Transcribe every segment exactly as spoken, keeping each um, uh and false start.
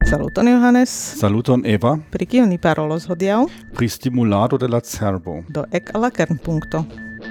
Saluton Johannes. Saluton Eva. Pri kio ni parolos hodiaŭ? Pri stimulado de la cerbo. Do ek al la kernpunkto.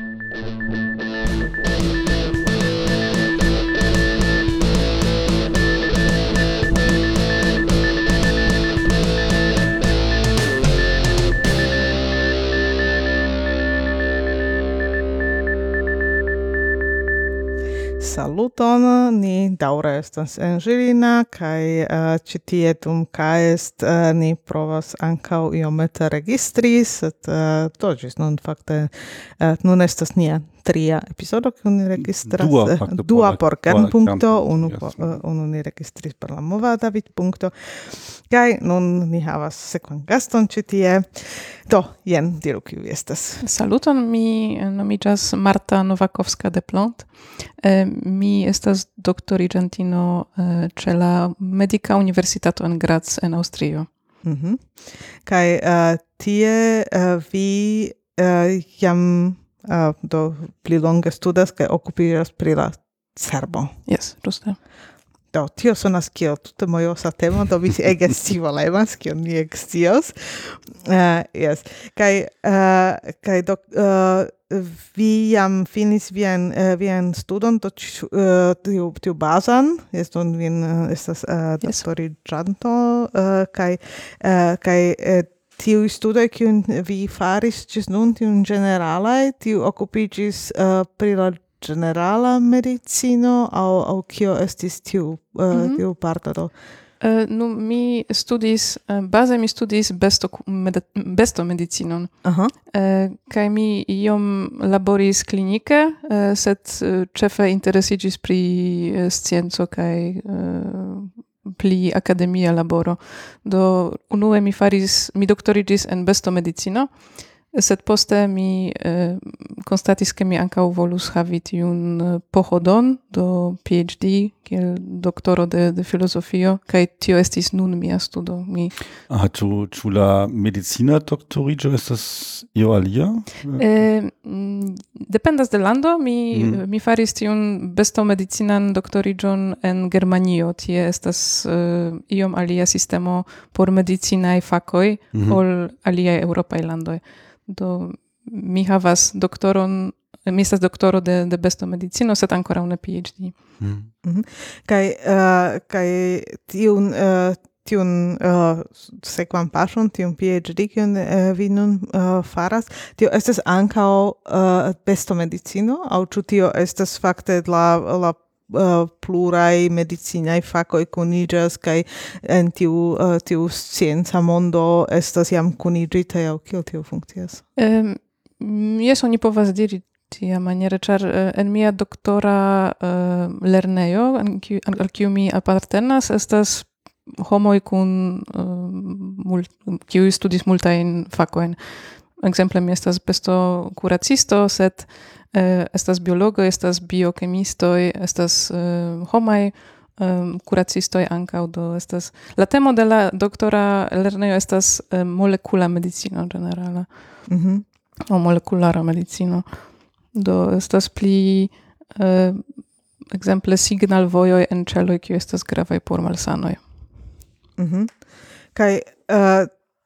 Saluton, ni daŭre estas en Žilina kaj uh, ĉi tie dum K est uh, ni provas ankaŭ iomete registri, sed uh, do ĝis nun fakte uh, nun estas nia tria epizodo kiun ni registras. Dua, uh, fakte, dua por por kernpunkto, unu, yes. po, uh, unu ni registris per la movada vidpunkto. Kaj nun ni havas sekvan gaston ĉi tie. Do, jen diru kiu vi estas. Saluton, mi nomiĝas Marta Nowakowska de Plont. Eh, mi estas doktoriĝantino eh, ĉe la Medika Universitato en Graz en Aŭstrio. Mhm. Kaj uh, tie uh, vi uh, jam uh, do pli longe studas kaj okupiĝas pri la cerbo. Yes, ĝuste. Do, tio sonas kiel tute mojosa temo, do vi ege scivolemas, kiel mi ekscios. Uh, yes. Kaj, uh, kaj do, uh, vi jam finis vian, uh, vian studon, do uh, tiu, tiu bazan, yes, do vin uh, estas uh, Yes. doktoriĝanto, uh, kaj, uh, kaj uh, tiuj studoj, kiujn vi faris ĝis nun, tiujn ĝeneralaj, tiu okupiĝis uh, pri la generala medicino aŭ aŭ kio estis tiu uh, Mhm. tiu parto do Eh, nu, mi studis, eh, baze mi studis besto, med, bestomedicinon. aha Eh, kaj mi iom laboris klinike, eh, sed eh, ĉefe interesiĝis pri eh, scienco kaj eh, pli akademia laboro. Do unue mi faris, mi doktoriĝis en bestomedicino, sed poste mi eh, konstatis, ke mi ankaŭ volus havi tiun eh, pohodon do PhD kiel doktoro de, de filozofio, kaj tio estis nun mia studo. Mi Ah, ĉu ĉu la medicina doktoriĝo estas io alia? Eh, mm, dependas de lando. Mi, Mhm. mi faris tiun bestomedicinan doktoriĝon en Germanio. Tie estas eh, iom alia sistemo por medicinaj fakoj Mhm. ol aliaj eŭropaj landoj. Do mi havas doktoron, mi estas doktoro de, de bestomedicino, sed ankoraŭ ne PhD. Mhm. kaj uh, kaj tiun uh, tiun uh, sekvan paŝon, tiun PhD, kiun uh, vi nun uh, faras, tio estas ankaŭ uh, bestomedicino, aŭ ĉu tio estas fakte la la uh, pluraj medicinaj fakoj kuniĝas kaj en tiu uh, tiu scienca mondo estas jam kuniĝitaj, aŭ kiel tio funkcias? Um, jes, oni povas diri tiamaniere, ĉar eh, en mia doktora eh, lernejo, en kiu- al kiu mi apartenas, estas homoj kun uh, mult, kiuj studis multajn fakojn. Ekzemple mi estas bestokuracisto, sed eh, estas biologoj, estas biokemistoj, estas eh, homaj um, kuracistoj ankaŭ, do estas la temo de la doktora lernejo estas eh, molekula medicino ĝenerala Mhm. o molekulara medicino. Do estas pli eh, ekzemple signalvojoj en ĉeloj, kiuj estas gravaj por malsanoj. Mhm. Kaj uh,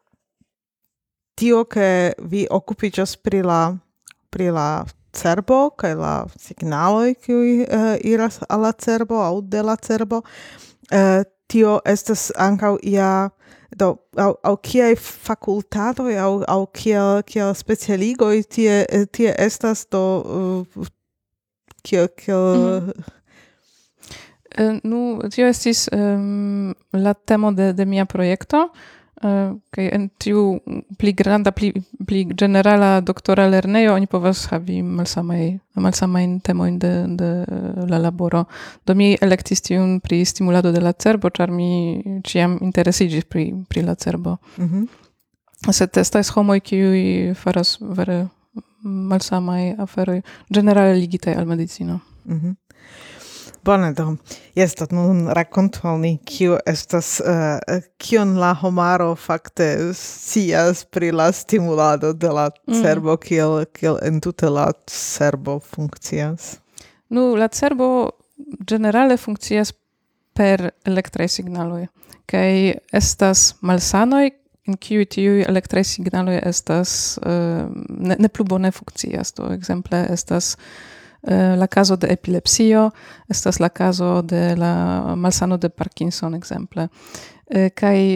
tio, ke vi okupiĝas pri la pri la cerbo kaj la signaloj, kiuj uh, iras al la cerbo aŭ de la cerbo, uh, tio estas ankaŭ ia do aŭ aŭ kiaj fakultatoj aŭ aŭ kiel kiel specialigoj tie tie estas do uh, kiel kiel Eh, nu, tio estis em, la temo de, de mia projekto, eh, kaj en tiu pli granda, pli, pli generala doktora lernejo oni povas havi malsamaj, malsamajn temojn de, de la laboro. Do mi elektis tiun pri stimulado de la cerbo, ĉar mi ĉiam interesiĝis pri, pri la cerbo. Mhm. Sed estas homoj, kiuj faras vere malsamaj aferoj, ĝenerale ligitaj al medicino. Mhm. Bone, do. Jes, do nun rakontu al ni, kio estas, uh, kion la homaro fakte scias pri la stimulado de la cerbo, kiel, kiel entute la cerbo funkcias. Nu, la cerbo ĝenerale funkcias per elektraj signaloj. Kaj estas malsanoj, in kiuj tiuj elektraj signaloj estas ne, ne plu bone funkcias. Do ekzemple estas la caso de epilepsio, estas la caso de la malsano de Parkinson ekzemple. Kaj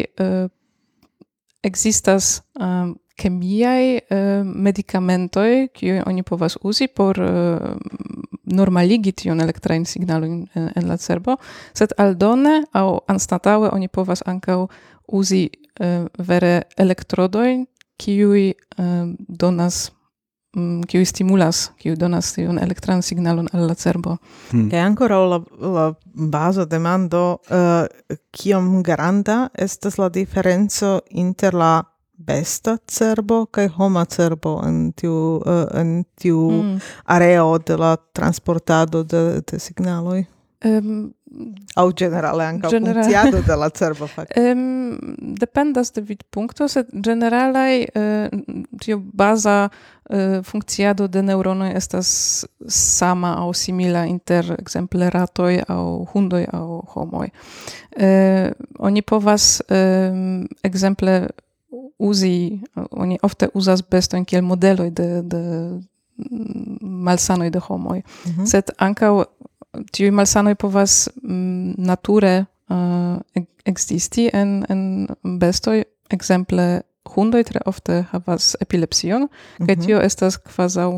ekzistas kemiaj medikamentoj, kiuj oni povas uzi por normaligi tiun elektrajn signalojn en, en la cerbo, sed aldone aŭ anstataŭe oni povas ankaŭ uzi vere elektrodojn, kiuj donas kiuj stimulas, kiuj donas tiun elektran signalon al la cerbo. Hmm. Kaj ankoraŭ la, la baza demando, uh, kiom granda estas la diferenco inter la besta cerbo kaj homa cerbo en tiu, uh, en tiu mm. areo de la transportado de, de signaloj? Um, Au generale ankaŭ general... funkciado de la cerbo fakte. Um, dependas de vidpunkto, sed generalaj uh, tio baza uh, funkciado de neuronoj estas sama aŭ simila inter ekzemple ratoj aŭ hundoj aŭ homoj. Uh, oni povas um, ekzemple uzi, oni ofte uzas bestojn kiel modeloj de, de malsanoj de homoj, mm-hmm. sed ankaŭ tiuj malsanoj povas mm, nature uh, ekzisti en, en bestoj, ekzemple hundoj tre ofte havas epilepsion, mm-hmm. kaj tio estas kvazaŭ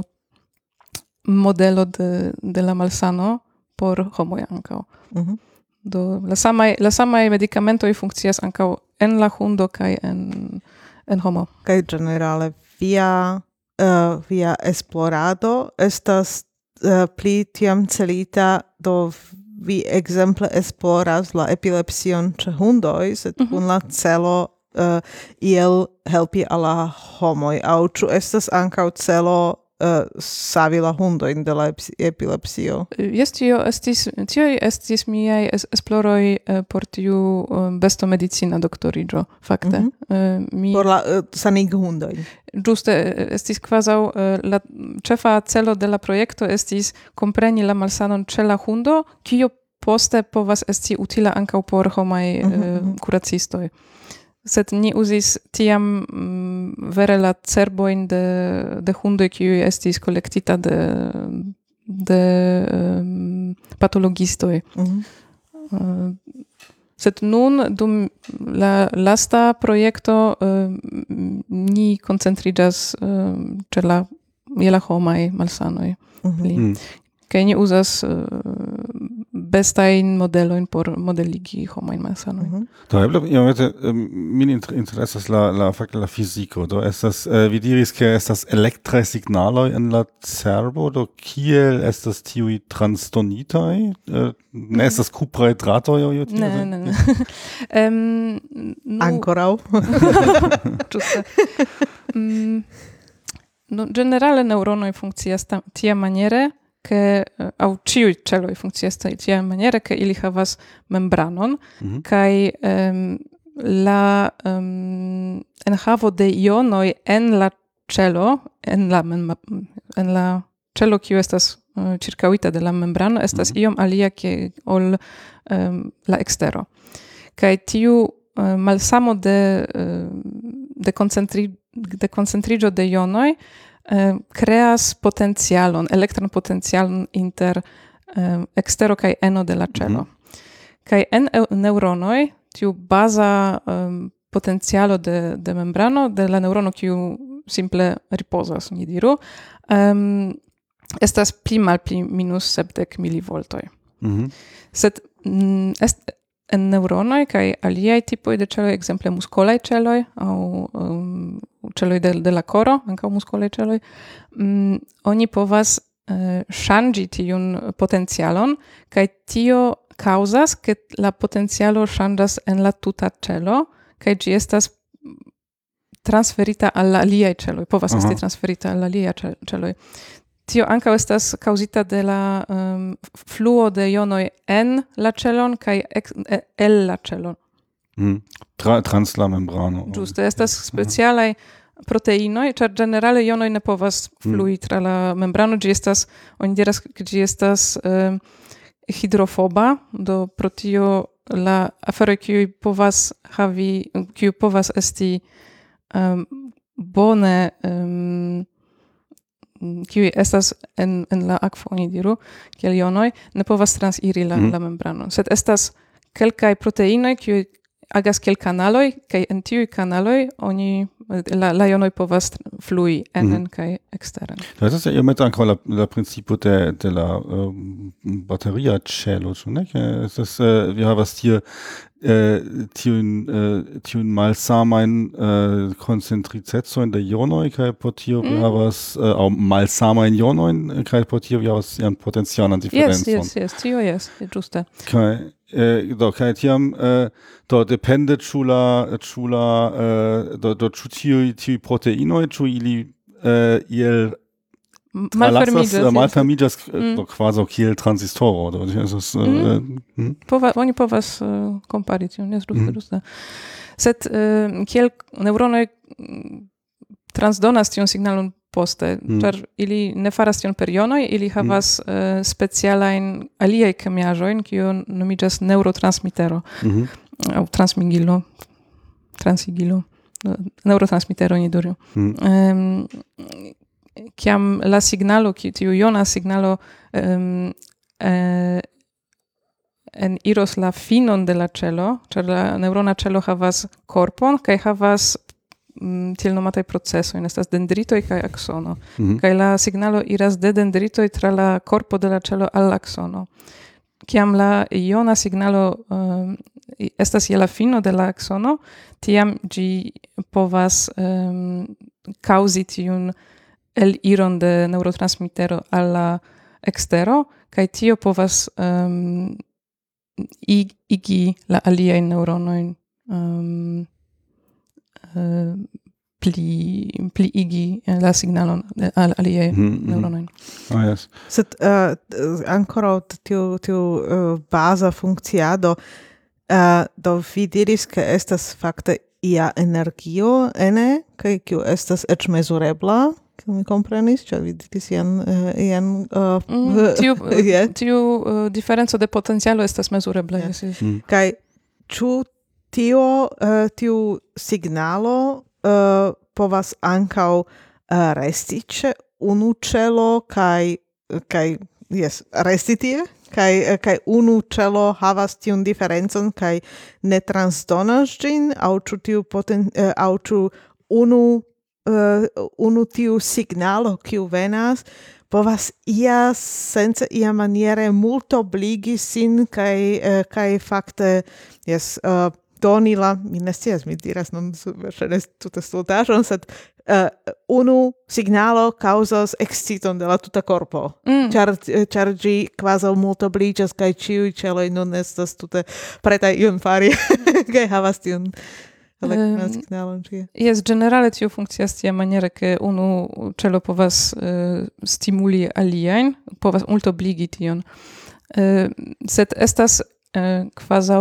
modelo de, de la malsano por homoj ankaŭ. Mm-hmm. Do la samaj la samaj medikamentoj funkcias ankaŭ en la hundo kaj en en homo. Kaj generale via uh, via esplorado estas uh, pli tiam celita, do vi ekzemple esploras la epilepsion ĉe hundoj, sed kun mm-hmm. la celo uh, iel helpi al la homoj, aŭ ĉu estas ankaŭ celo Uh, savi la hundojn de la epilepsio? Jes, tio estis, tio estis miaj es, esploroj uh, por tiu uh, bestomedicina doktoriĝo, fakte. Mm-hmm. Uh, mi... Por la uh, sanigi hundojn. Ĝuste, estis kvazaŭ uh, la ĉefa celo de la projekto estis kompreni la malsanon ĉe la hundo, kio poste povas esti utila ankaŭ por homaj mm-hmm. uh, kuracistoj. Sed ni uzis tiam mm, vere la cerbojn de, de hundoj, kiuj estis kolektita de, de um, patologistoj. Mm-hmm. Uh, sed nun, dum la lasta projekto, uh, ni koncentriĝas uh, ĉe la je la homaj malsanoj. Mm-hmm. Kaj ni uzas uh, bestajn modelojn por modeligi homajn malsanojn. Mm-hmm. Do eble iomete um, min interesas la la fakte la fiziko. Do estas uh, vi diris ke estas elektraj signaloj en la cerbo, do kiel estas tiuj transdonitaj? Uh, ne estas kupraj dratoj aŭ io tiel? Ne, ne, ne. um, nu... Ankoraŭ? Ĝuste. um, no, generale neuronoj funkcias tiamaniere, che au ciui celoi funkcias tia maniere che ili havas membranon mm-hmm. kai um, la um, enhavo de ionoi en la celo en la en la celo kiu estas uh, circauita de la membrano estas mm-hmm. iom alia ke ol um, la ekstero. Kai tiu uh, malsamo de uh, de koncentri de koncentriĝo de ionoi creas potencialon, elektran potencialon inter um, ekstero kaj eno de la celo. Mm-hmm. Kaj en neuronoj, tiu baza um, potencialo de, de membrano, de la neurono kiu simple ripozas, ni diru, um, estas pli malpli minus sepdek milivoltoj. Mm-hmm. Sed mm, est, en neuronoj kaj aliaj tipoj de celoj, ekzemple muskolaj celoj aŭ um, celoj de, de la koro, ankaŭ muskolaj celoj, um, oni povas uh, ŝanĝi tiun potencialon kaj tio kaŭzas, ke la potencialo ŝanĝas en la tuta celo kaj ĝi estas transferita al la aliaj celoj, povas esti transferita al la aliaj celoj. Tio ankaŭ estas kaŭzita de la um, fluo de ionoj en la celon kaj el la celon. Mm. Tra, trans la membrano. Ĝuste, estas specialaj proteinoj, ĉar ĝenerale ionoj ne povas flui mm. tra la membrano, ĝi estas, oni diras, ke ĝi estas um, hidrofoba, do pro tio la afero kiuj povas havi, kiu povas esti um, bone um, kiuj estas en, en la akvo, oni diru, kiel jonoj, ne povas transiri la, mm. la membranon. Sed estas kelkaj proteinoj, kiuj agas kiel kanaloj, kaj en tiuj kanaloj oni la, la jonoj povas flui enen mm. kaj eksteren. Das ist ja iomete ankaŭ la, la principo de, de la um, bateria ĉelo, ĉu ne? Es ist, uh, vi havas tie uh, tiun, uh, tiun malsamajn uh, koncentricecojn de jonoj, kaj por tio vi havas uh, aŭ malsamajn jonojn, kaj por tio vi havas sian potencialan diferencon. Yes, yes, yes, tio yes, ĝuste. Kaj Eh, do kaj tiam eh, do depende ĉu la ĉu la eh, do do ĉu tiuj tiuj proteinoj ĉu ili eh, iel malfermiĝas uh, malfermiĝas mm. do kvazaŭ kiel tranzistoro do estas mm. eh, mm. Pova, oni povas uh, kompari tion, jes, ĝuste, ĝuste. Sed uh, kiel neŭronoj transdonas tion signalon poste, mm. ĉar ili ne faras tion per jonoj, ili havas mm. uh, specialajn aliaj kemiaĵojn, kiu nomiĝas neŭrotransmitero mm-hmm. aŭ transmigilo, transigilo, neŭrotransmitero ni diru. Mm. Um, kiam la signalo, tiu jona signalo um, uh, en iros la finon de la ĉelo, ĉar la neŭrona ĉelo havas korpon kaj havas tiel nomataj procesoj, estas dendritoj kaj aksono. Mm-hmm. Kaj la signalo iras de dendritoj tra la korpo de la ĉelo al aksono. Kiam la iona signalo um, estas je la fino de la aksono, tiam ĝi povas um, kaŭzi tiun eliron de neŭrotransmitero al la ekstero, kaj tio povas um, igi la aliajn neŭronojn um, Uh, pli, pli igi la signalon al aliaj mm-hmm. neuronoj. Oh, yes. Sed uh, ancora tiu, tiu uh, baza funkciado, uh, do vi diris ke estas fakte ia energio ene, kaj kiu estas eĉ mezurebla, kiu mi komprenis, ĉar vi diris ian, uh, ian uh, mm, tiu, yeah. tiu uh, diferenco de potencialo estas mezurebla. Yeah. Yes. Mm. Kaj ĉu tio uh, tiu signalo uh, povas ankaŭ uh, resti ĉe unu ĉelo kaj kaj jes resti tie kaj kaj unu ĉelo havas tiun diferencon kaj ne transdonas ĝin aŭ ĉu tiu poten uh, aŭ ĉu unu uh, unu tiu signalo kiu venas povas ia sense ia maniere multobligi sin kaj uh, kaj fakte jes uh, doni la, mi ne scias, mi diras non verŝajne tuta stultaĵon, sed uh, unu signalo kaŭzas eksciton de la tuta korpo, mm. ĉar ĉar ĝi kvazaŭ multobliĝas kaj ĉiuj ĉeloj nun estas tute pretaj ion fari kaj havas tiun elektran signalon ĉie. Jes, ĝenerale tio funkcias tiamaniere, ke unu ĉelo povas uh, stimuli aliajn, povas multobligi tion. Uh, sed estas uh, kvazaŭ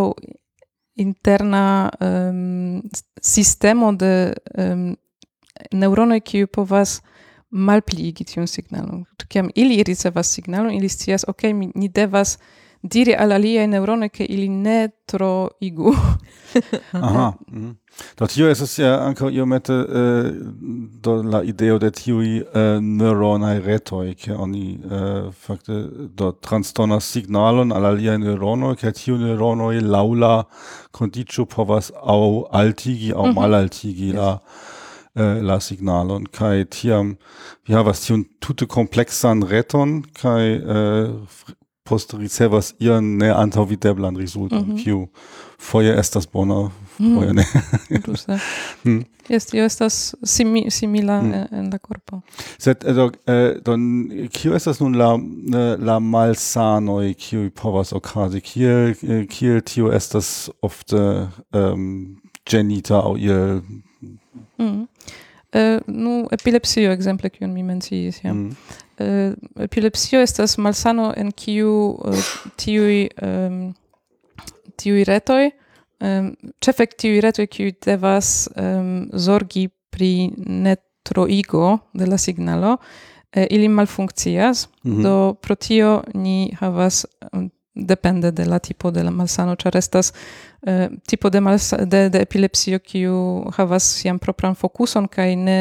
interna um, sistemo de um, neuronoj, kiuj povas malpliigi tiun signalon. Kiam ili ricevas signalon, ili scias, ok, mi, ni devas diri al aliaj neuronoj, ke ili ne troigu. Aha. Mm. Do tio estas ja ankaŭ iomete uh, do la ideo de tiuj uh, neuronaj retoj, ke oni uh, fakte do transdonas signalon al aliaj neuronoj, ke tiuj neuronoj laŭ la kondiĉo povas aŭ altigi aŭ mm-hmm. malaltigi la uh, la signalon, kaj tiam vi havas tiun tute kompleksan reton, kaj uh, poste ricevas ian ne antaŭvideblan rezulton, mm-hmm. kiu foje estas bona, foje ne. mm. Yes, tio estas simi, simila mm. en la korpo. Sed do, eh, don, kio estas nun la, la malsanoj, kiuj povas okazi? Kiel, kiel tio estas ofte um, ĝenita aŭ iel? Mm. Uh, nu, epilepsio, ekzemple, kiun mi menciis, ja. Mm. Uh, epilepsio estas malsano en kiu uh, tiuj um, tiuj retoj um, ĉefe tiuj retoj kiuj devas um, zorgi pri netroigo de la signalo, uh, ili malfunkcias. Mm-hmm. Do pro tio ni havas um, depende de la tipo de la malsano, ĉar estas uh, tipo de, malsa, de, de epilepsio kiu havas sian propran fokuson kaj ne,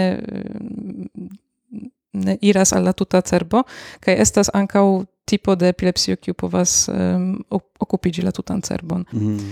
ne iras al la tuta cerbo, kaj estas ankaŭ tipo de epilepsio kiu povas um, okupiĝi la tutan cerbon. Mhm.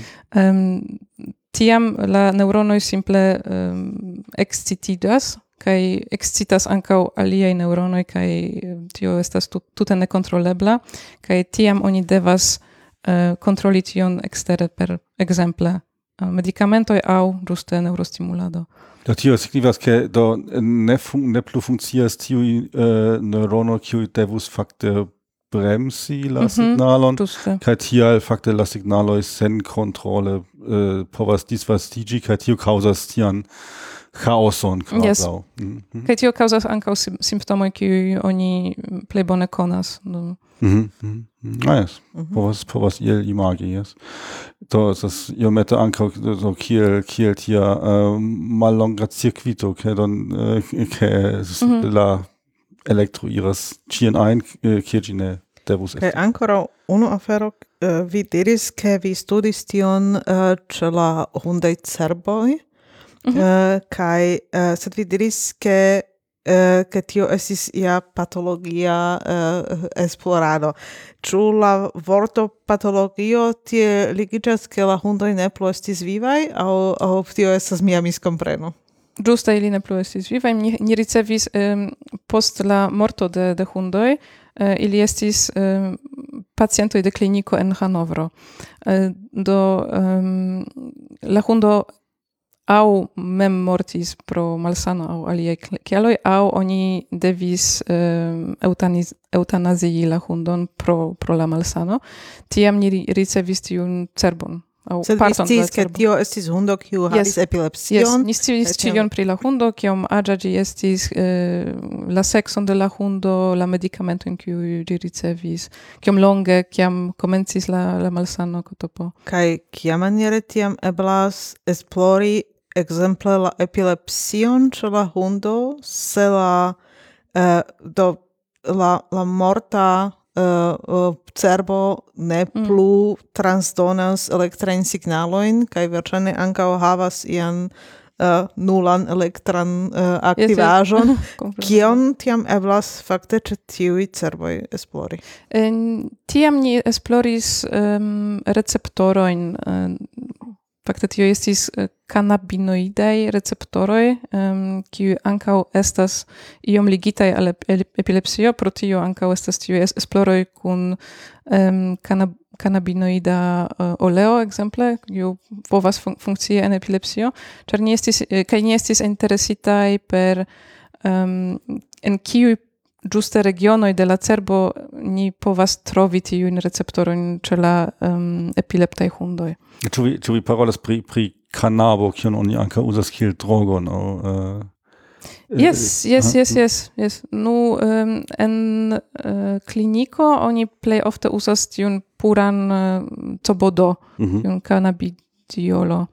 Um, tiam la neuronoj simple um, ekscitiĝas kaj ekscitas ankaŭ aliaj neuronoj kaj tio estas tut, tute nekontrolebla kaj tiam oni devas uh, kontroli tion ekstere per ekzemple uh, medikamentoj aŭ ĝuste neurostimulado. Do tio signifas ke do ne, fun, ne plu funkcias tiuj uh, neuronoj kiuj devus fakte bremsi la Mhm, signalon, Ĝuste. kaj tial fakte la signaloj sen kontrole uh, povas disvastiĝi kaj tio kaŭzas tian chaoson Yes. kvazaŭ. Mhm. Kaj tio kaŭzas ankaŭ sim- simptomoj kiuj oni plej bone konas. No. Mhm. Mhm. Ah, yes. Povas povas iel imagi, yes. Do estas iomete ankaŭ so kiel kiel tia uh, mallonga circuito, ke don uh, ke Mhm. la elektro iras ĉien ajn, uh, kie ĝi ne devus Kaj esti. ancora unu afero, uh, vi diris ke vi studis tion uh, ĉe la hundaj cerboj, uh, kaj uh, sed vi diris ke uh, ke tio estis ia patologia uh, esplorado. Ĉu la vorto patologio tie ligiĝas ke la hundoj ne plu estis vivaj aŭ aŭ tio estas mia miskompreno? Ĝuste ili ne plu estis vivaj. Ni, ni ricevis um, post la morto de, de hundoj, uh, ili estis um, pacientoj de kliniko en Hanovro. Uh, do um, la hundo aŭ mem mortis pro malsano aŭ aliaj kialoj, aŭ oni devis um, eutaniz, eutanazii la hundon pro, pro la malsano. Tiam ni ri- ricevis tiun cerbon. Aŭ Sed vi parton de la sciis ke cerbo. tio estis hundo kiu havis Yes. epilepsion? Yes, ni sciis kaj tiam- ĉion pri la hundo, kiom aĝa ĝi estis, eh, la sekson de la hundo, la medikamentojn kiuj ĝi ricevis, kiom longe, kiam komencis la, la malsano kotopo. Kaj kiamaniere tiam eblas esplori ekzemple la epilepsion ĉe la hundo, se la eh, do la, la morta uh, uh, cerbo ne plu transdonas elektrajn signalojn kaj verŝajne ankaŭ havas ian uh, nulan elektran uh, aktivaĵon. Kion tiam eblas fakte ĉe tiuj cerboj esplori? En, tiam ni esploris um, receptorojn. Um, fakte tio estis uh, cannabinoidaj receptoroj, um, kiuj ankaŭ estas iom ligitaj al ep- epilepsio, pro tio ankaŭ estas tiuj es- esploroj kun um, cannab cannabinoida uh, oleo, ekzemple, kiu povas fun funkcii en epilepsio, ĉar ni estis eh, kaj ni estis interesitaj per um, en kiuj ĝuste regionoj de la cerbo ni povas trovi tiujn receptorojn ĉe la um, epileptaj hundoj. Ĉu vi, ĉu vi parolas pri, pri kanabo, kion oni ankaŭ uzas kiel drogon? Aŭ, uh, Yes, yes, yes, yes, yes. Nu, um, en uh, kliniko oni plej ofte uzas tiun puran uh, cobodo, Mhm. tiun cannabidiolo.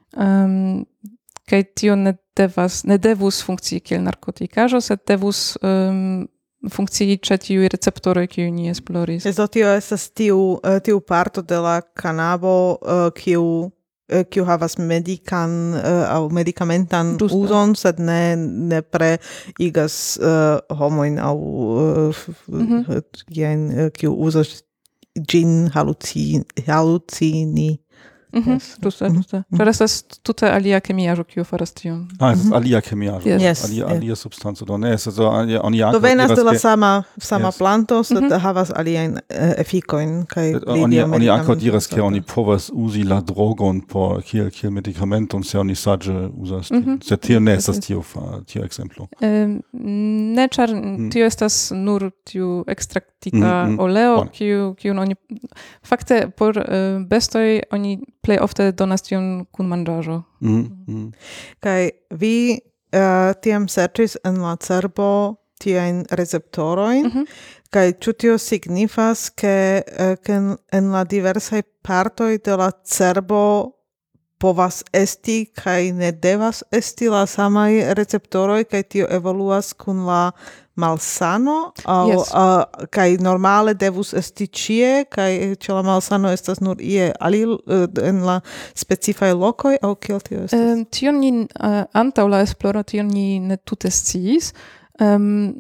Um, kaj tio ne devas, ne devus funkcii kiel narkotikaĵo, sed devus um, funkcii ĉe tiuj receptoroj, kiuj ni esploris. Do tio estas tiu, uh, tiu parto de la kanabo uh, kiu uh, kiu havas medikan uh, aŭ medikamentan Ĝuste. uzon, sed ne nepre igas uh, homojn aŭ uh, Mhm. jen, uh, kiu uzas ĝin haluci, halucini. Mhm, Yes. ĝuste, Mhm. ĝuste. Ĉar estas tute alia kemiaĵo, kiu faras tion. Ah, es ist alia kemiaĵo. Yes. Yes, Alia, yes. alia substanco. Do ne estas do alia- oni ankaŭ Do venas diras de la ke- sama sama Yes. planto, sed Mhm. havas aliajn uh, efikojn kaj Sed pli Oni, lia oni ankaŭ medikamento. diras ke oni povas uzi la drogon por kiel kiel medikamenton se oni saĝe uzas. ĝin. Mhm. Sed tio ne Yes, estas yes. tio fa- tio ekzemplo. Um, ne, ĉar tio estas nur tiu ekstraktita Mm, mm. oleo, Bone. kiu kiun oni fakte por uh, bestoj oni plej ofte donas tion kun manĝaĵo. Mhm. Mhm. Kaj vi uh, tiam serĉis en la cerbo tiajn receptorojn, Mhm. kaj ĉu tio signifas, ke uh, ke en, en la diversaj partoj de la cerbo povas esti kaj ne devas esti la samaj receptoroj, kaj tio evoluas kun la malsano au Yes. uh, kai normale devus esti ĉie kai ĉe la malsano estas nur ie alil uh, en la specifaj lokoj aŭ kiel tio estas? Um, tion ni uh, antaŭ la esploro tion ni ne tute sciis. Um,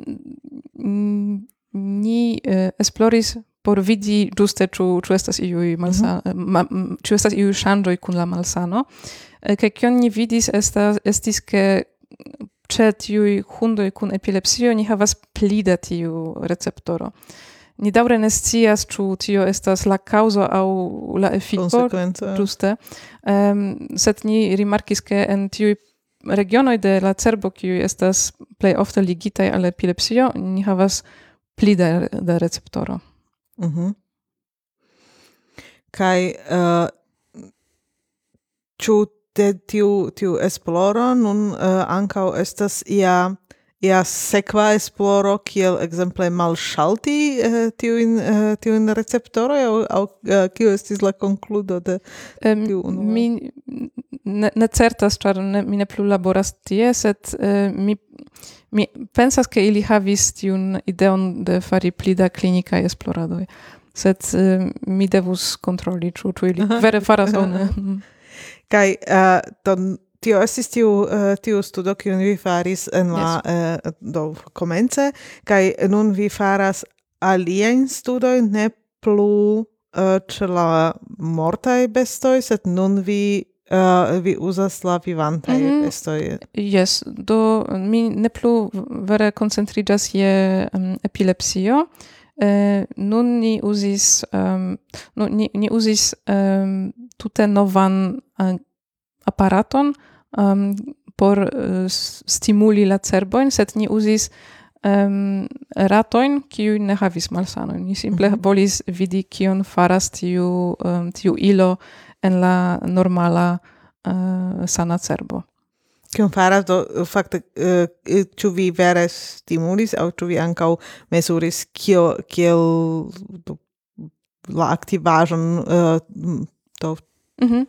ni uh, esploris por vidi ĝuste ĉu ĉu estas iuj malsano, mm-hmm. ma, ĉu estas iuj ŝanĝoj kun la malsano. Uh, kaj kion ni vidis estas estis ke ĉe tiuj hundoj kun epilepsio ni havas pli da tiu receptoro. Ni daŭre ne scias ĉu tio estas la kaŭzo aŭ la efiko Konsekvenco. ĝuste, um, sed ni rimarkis ke en tiuj regionoj de la cerbo kiuj estas plej ofte ligitaj al epilepsio ni havas pli da, da receptoro. Mhm. Kai uh, ĉu de tiu tiu esploro nun uh, ankaŭ estas ia ia sekva esploro kiel ekzemple malŝalti uh, tiujn uh, tiujn receptoroj aŭ aŭ uh, kio estis la konkludo de Um, tiu unua? mi ne, ne certas, ĉar ne, mi ne plu laboras tie, sed uh, mi mi pensas ke ili havis tiun ideon de fari pli da klinikaj esploradoj. Sed uh, mi devus kontroli, ĉu ĉu ili vere faras aŭ ne. Kai uh, ton tio estis tiu uh, tiu studo kiun vi faris en la uh, do komence kai nun vi faras aliajn studojn ne plu uh, ĉe la mortaj bestoj, sed nun vi uh, vi uzas la vivantaj Mhm. bestoj. Yes, do mi ne plu vere koncentriĝas je um, epilepsio. Uh, nun ni uzis um, nu, ni, ni uzis um, tute novan uh, aparaton um, por uh, stimuli la cerbojn, sed ni uzis um, ratojn, kiuj ne havis malsanojn. Ni simple Mhm. volis vidi kion faras tiu, um, tiu ilo en la normala uh, sana cerbo. Kion faras do fakte uh, ĉu vi vere stimulis aŭ ĉu vi ankaŭ mezuris kio kiel do, la aktivaĵon uh, do Mhm.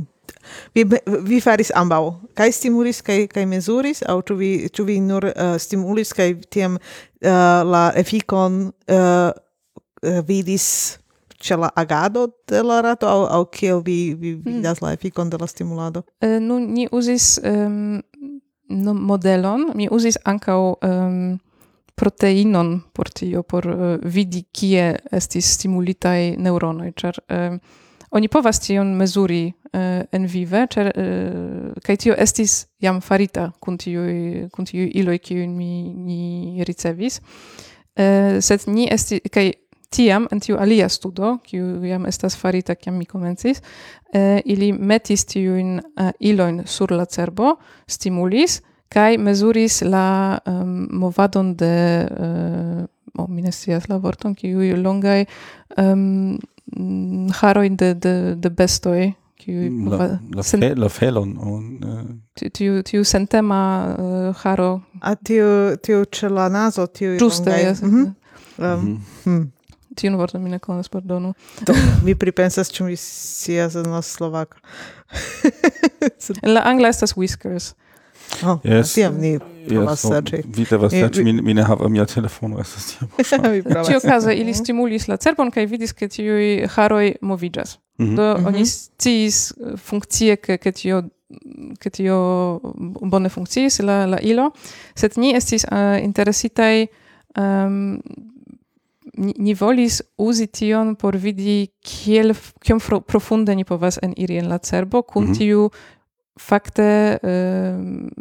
vi vi faris ambaŭ kaj stimulis kaj kaj mezuris aŭ ĉu vi ĉu vi nur uh, stimulis kaj tiam uh, la efikon uh, uh, vidis ĉe la agado de la rato aŭ aŭ kiel vi vi vidas la efikon de la stimulado? Uh, nu, ni uzis um, no, modelon, mi uzis ankaŭ um, proteinon por tio, por uh, vidi kie estis stimulitaj neuronoj, ĉar um, oni povas tion mezuri uh, en vive, ĉar uh, kaj tio estis jam farita kun tiuj kun tiuj iloj kiujn mi ni ricevis. Uh, sed ni esti kaj tiam en tiu alia studo, kiu jam estas farita kiam mi komencis, eh, ili metis tiujn uh, ilojn sur la cerbo, stimulis, kaj mezuris la um, movadon de, uh, oh, mi ne scias la vorton, kiuj longaj um, haroj de, de, de bestoj, kiuj La, la, sen, fe, la felon. On, uh, tiu, tiu sentema uh, haro. A tiu tiu ĉe la nazo tiu Ĝuste, longaj- jes. Mhm. Um, mhm. hmm. Tiun vorton mi ne konas, pardonu. Do, mi pripensas ĉu mi scias en la slovaka. En la angla estas whiskers. Oh, Yes. tiam ni provas Yes, so, serĉi. vi devas Mi- serĉi, vi- mi, mi ne havas mia telefono, estas tiam. Mi provas. Ĉiuokaze ili stimulis la cerbon kaj vidis ke tiuj haroj moviĝas. Mhm. Do Mhm. oni sciis eh, funkcie ke ke tio ke tio bone funkciis la la ilo, sed ni estis uh, interesitaj um, ni, ni volis uzi tion por vidi kiel kiom fro- profunde ni povas eniri en la cerbo kun Mhm. tiu fakte um,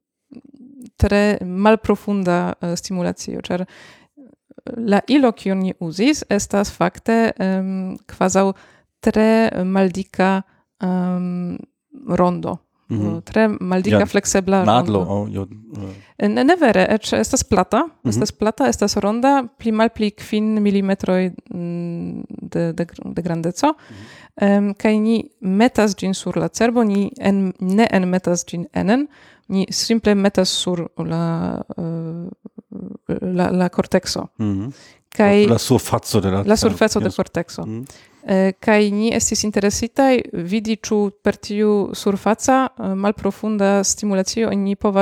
tre malprofunda uh, stimulacio, ĉar la ilo kiun ni uzis estas fakte um, kvazaŭ tre maldika um, rondo. Mhm. Tre maldika Ja, fleksebla Nadlo, rondo. o, jo, uh, Ne, ne vere, eĉ estas plata, Mhm. estas plata, estas ronda, pli malpli kvin milimetroj mm, de, de, de grandeco, um, kaj ni metas ĝin sur la cerbo, ni en, ne enmetas ĝin enen, ni simple metas sur la, uh, la, la cortexo. mhm. Kaj La surfaco de la la surfaco de yes. cortexo. Mhm. Eh, kaj ni estis interesitaj vidi, ĉu per tiu surfaca eh, malprofunda stimulacio oni povas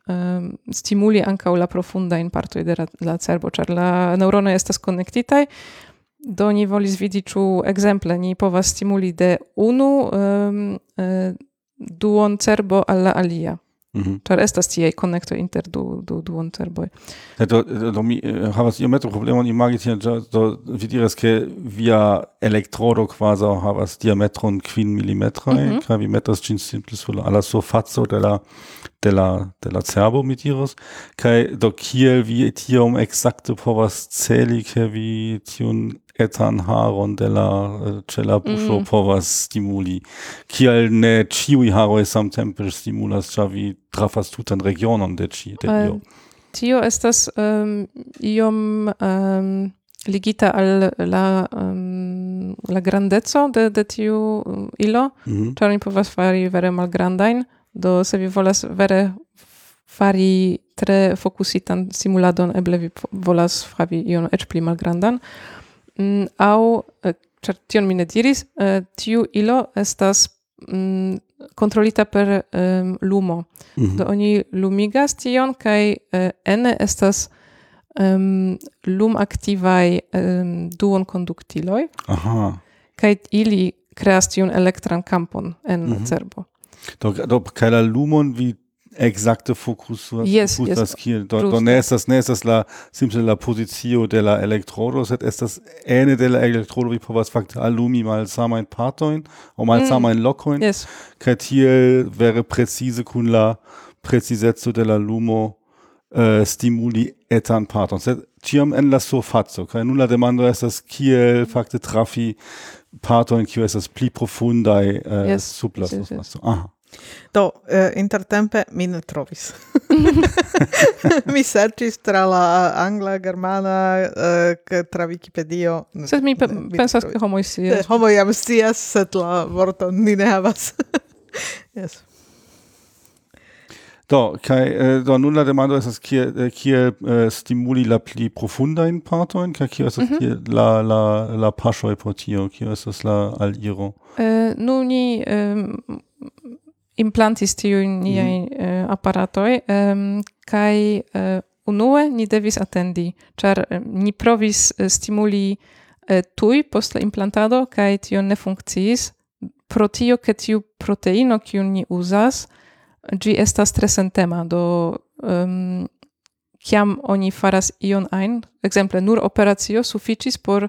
um, stimuli ankaŭ la profundajn partoj de la, la cerbo, ĉar la neuronoj estas konektitaj. Do ni volis vidi, ĉu ekzemple ni povas stimuli de unu um, uh, duon cerbo al la alia. Mhm. Ĉar estas tiaj konektoj inter du, du duon cerboj. Do, do mi eh, havas iomete problemon imagi tion, do, do vi diras ke via elektrodo kvazaŭ havas diametron kvin milimetroj, Mhm. kaj vi metas ĝin simple sur la, al la surfaco de la de la de la cerbo, mi diros, kaj do kiel vi tiom ekzakte povas celi, ke vi tiun etan haron de la eh, ĉe la buŝo Mm. povas stimuli, kiel ne ĉiuj haroj samtempe stimulas, ĉar vi trafas tutan regionon de ĉi de Eh, io. Tio estas um, iom um, ligita al la, um, la grandeco de, de tiu um, ilo, Mhm. ĉar mi povas fari vere malgrandajn. Do se vi volas vere fari tre fokusitan simuladon, eble vi po- volas havi ion eĉ pli malgrandan. Mm, aŭ, eh, ĉar tion mi ne diris, eh, tiu ilo estas mm, kontrolita per um, lumo. Mhm. Do oni lumigas tion kaj eh, ene estas um, lumaktivaj um, duonkonduktiloj Aha. kaj ili kreas tiun elektran kampon en la Mhm. cerbo. Do, do kaj la lumon vi ekzakte fokusas, Yes, fokusas yes. kiel, do, do Ĝuste. ne estas, ne estas la, simple la pozicio de la elektrodo, sed estas ene de la elektrodo, vi povas fakte allumi malsamajn partojn, aŭ malsamajn lokojn, Yes. kaj tiel vere precize kun la precizeco de la lumo eh, stimuli etan parton, sed ĉiam en la surfaco, kaj nun la demando estas kiel fakte trafi partojn, kiu estas pli profundaj eh, Yes, sub la yes, yes. surfaco. Aha. Do, uh, intertempe mi ne trovis. Mi serĉis tra la angla, germana, uh, tra Wikipedio. Sed mi pe- Ne, ne pensas, trovis. ke homoj scias. Homo jam scias, sed la vorton ni ne havas. Yes. Do, kaj eh, do nun la demando estas kiel eh, kiel eh, stimuli la pli profundajn partojn, kaj kio estas kiel la la la paŝoj por tio, kio estas la aliro. Eh, nu ni um, implantis tiujn niajn eh, aparatoj um, kaj eh, unue ni devis atendi, ĉar eh, ni provis eh, stimuli eh, tuj post la implantado kaj tio ne funkciis pro tio, ke tiu proteino, kiun ni uzas, ĝi estas tre sentema, do um, kiam oni faras ion ajn, ekzemple nur operacio sufiĉis por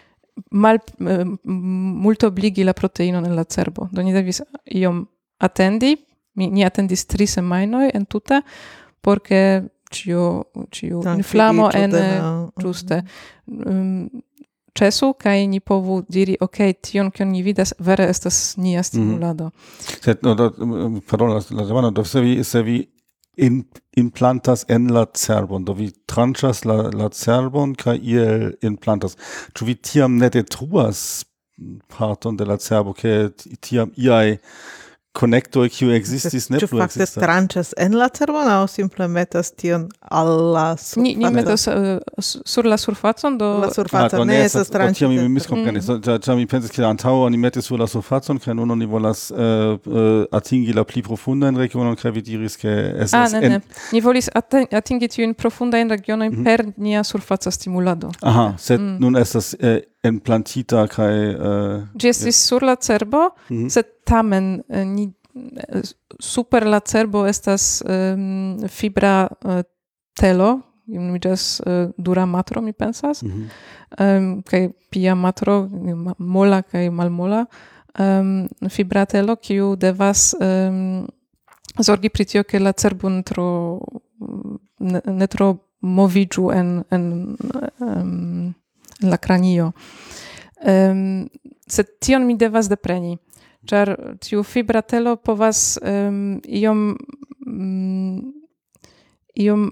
mal eh, multobligi la proteinon en la cerbo. Do ni devis iom atendi, mi, ni atendis tri semajnoj en tute, por ke ĉio ĉiu inflamo en ĝuste um, ĉesu kaj ni povu diri, ok, tion kion ni vidas vere estas nia stimulado. Sed no, do, mm, pardon, la, la demando, do se vi se vi in, implantas en la cerbon, do vi tranĉas la la cerbon kaj iel implantas. Ĉu vi tiam ne detruas parton de la cerbo, ke tiam iaj konektoj, kiu ekzistis, ne Ĉu plu fakte ekzistas? tranĉas en la cerbon aŭ simple metas tion al la surfaco? Ni, ni metas uh, s- sur la surfacon, do La surfaco do ne estas do tiam mi tranĉita. miskomprenis. Do, ĉar- ĉar mi pensis, ke antaŭe oni metis sur la surfacon, kaj nun oni volas eh, eh, atingi la pli profundajn regionon, kaj vi diris, ke Ah, estas ne, en- ne. Ni volis aten- atingi tiujn profundajn regionojn Mhm. per nia surfaca stimulado. Aha, sed Mm. nun estas eh, enplantita kaj eh, Ĝi estis sur la cerbo, Mhm. sed tamen eh, ni eh, super la cerbo estas um, fibra uh, telo, nomiĝas uh, dura matro, mi pensas, mhm. um, kaj pia matro, ma- mola kaj malmola, um, fibra telo, kiu devas um, zorgi pri tio, ke la cerbo ne tro, ne, ne tro moviĝu en, en, um, en la kranio. Um, sed tion mi devas depreni, ĉar tiu fibra telo povas um, iom um, iom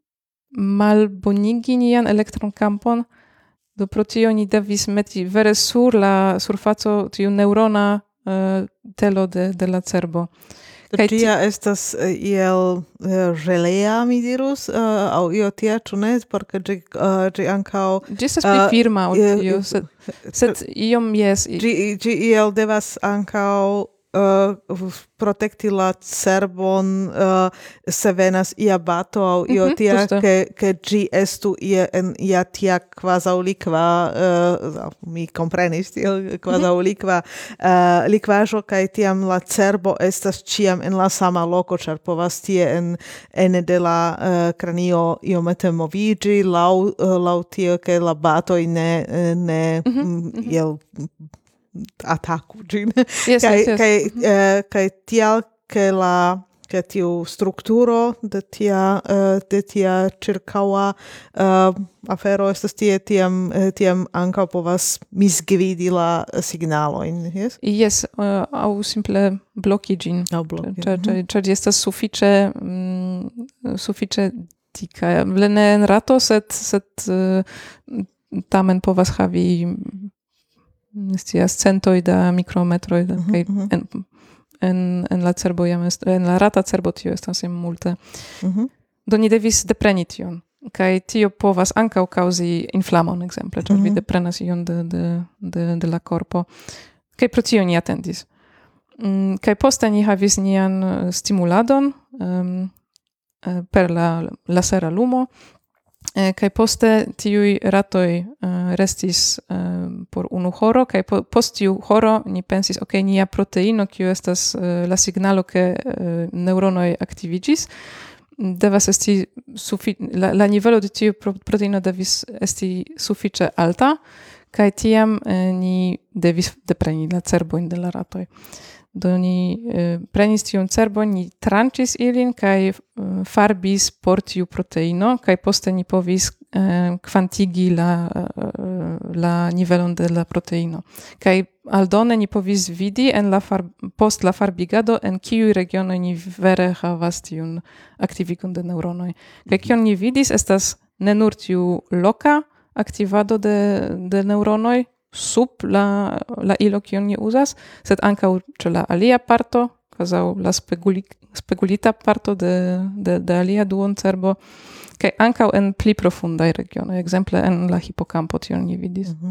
malbonigi nian elektronkampon, do pro tio ni devis meti vere sur la surfaco tiu neurona uh, telo de, de la cerbo. Kaj ti- Ĝia estas eh, iel eh, relea, mi dirus, uh, aŭ io tia, ĉu ne? Porque ĝi uh, ĝi ankaŭ Ĝi estas pli Ah, firma ol eh, tio, eh, sed, sed iom jes. i- ĝi ĝi iel devas ankaŭ uh, protekti la cerbon uh, se venas ia bato au io Mhm, tia giusto. che che gi estu ia en ia tia quasi liqua uh, mi comprenis tia quasi liqua uh, liquajo kai tiam la cerbo estas ciam en la sama loco char povas tie en ene de la uh, cranio iomete movigi lau uh, lau tio che la bato ne ne Mhm, mm, mhm. iel attacco gin Yes, kai yes, yes. kai Mhm. eh, kai tial che la che tiu strukturo de tia eh, de tia circaua uh, afero estas tie tiam eh, tiam ankaŭ povas misgvidi la signalojn, yes? Yes, uh, au simple bloki gin. Aŭ bloki. Ĉar Mhm. ĉar ĉar estas sufiĉe mm, sufiĉe dika. Eble ne en rato, sed sed uh, tamen povas havi mm, scias centoj da mikrometroj da Mhm, kaj mhm. en, en en la cerbo jam est, en la rata cerbo tio estas jam multe. Mhm. Do ni devis depreni tion. Kaj tio povas ankaŭ kaŭzi inflamon, ekzemple, ĉar vi Mhm. deprenas ion de, de, de, de la korpo. Kaj pro tio ni atendis. Mm, kaj poste ni havis nian eh, stimuladon um, eh, per la lasera lumo, eh, kaj poste tiuj ratoj eh, restis eh, por unu horo, kaj po, post tiu horo ni pensis, ok, nia proteino, kiu estas eh, la signalo, ke eh, neuronoj aktiviĝis, devas esti sufi la, la nivelo de tiu pro, proteino devis esti sufiĉe alta, kaj tiam eh, ni devis depreni la cerbojn de la ratoj. Do ni eh, prenis tiun cerbon, ni tranĉis ilin kaj eh, farbis por tiu proteino, kaj poste ni povis eh, kvantigi la, eh, la nivelon de la proteino. Kaj aldone ni povis vidi en la far, post la farbigado en kiuj regionoj ni vere havas tiun aktivigon de neuronoj. Kaj kion ni vidis estas ne nur tiu loka aktivado de, de neuronoj sub la, la ilo kion ni uzas, sed ankaŭ ĉe la alia parto, kvazaŭ la speguli, spegulita parto de, de, de alia duoncerbo, kaj ankaŭ en pli profundaj regionoj, ekzemple en la hipokampo tion ni vidis. Mhm.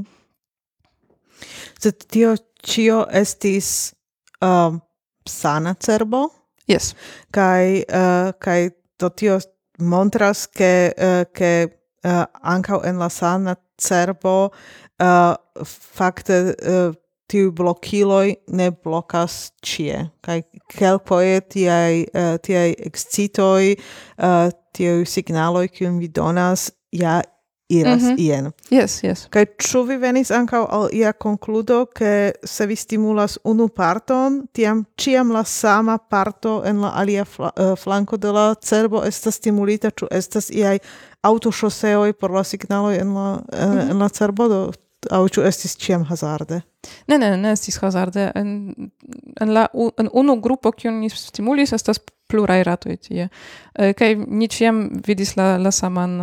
Sed tio ĉio estis um, sana cerbo? Yes. Kai uh, kai to tio montras ke uh, ke uh, ankaŭ en la sana cerbo uh, fakte uh, tiu blokiloj ne blokas ĉie. Kaj kelkfoje tiaj uh, tiaj excitoj, uh, tiuj signaloj kiujn vi donas ja iras Mhm. ien. Yes, yes. Kaj ĉu vi venis ankaŭ al ia konkludo, ke se vi stimulas unu parton, tiam ĉiam la sama parto en la alia fla, uh, flanko de la cerbo estas stimulita, ĉu estas iaj aŭtoŝoseoj por la signaloj en la, uh, Mhm. en la cerbo, do, aŭ ĉu estis ĉiam hazarde? Ne, ne, ne estis hazarde. En, en, la, u- en unu grupo, kiun ni stimulis, estas pluraj ratoj tie. Eh, Kaj ni ĉiam vidis la, la saman,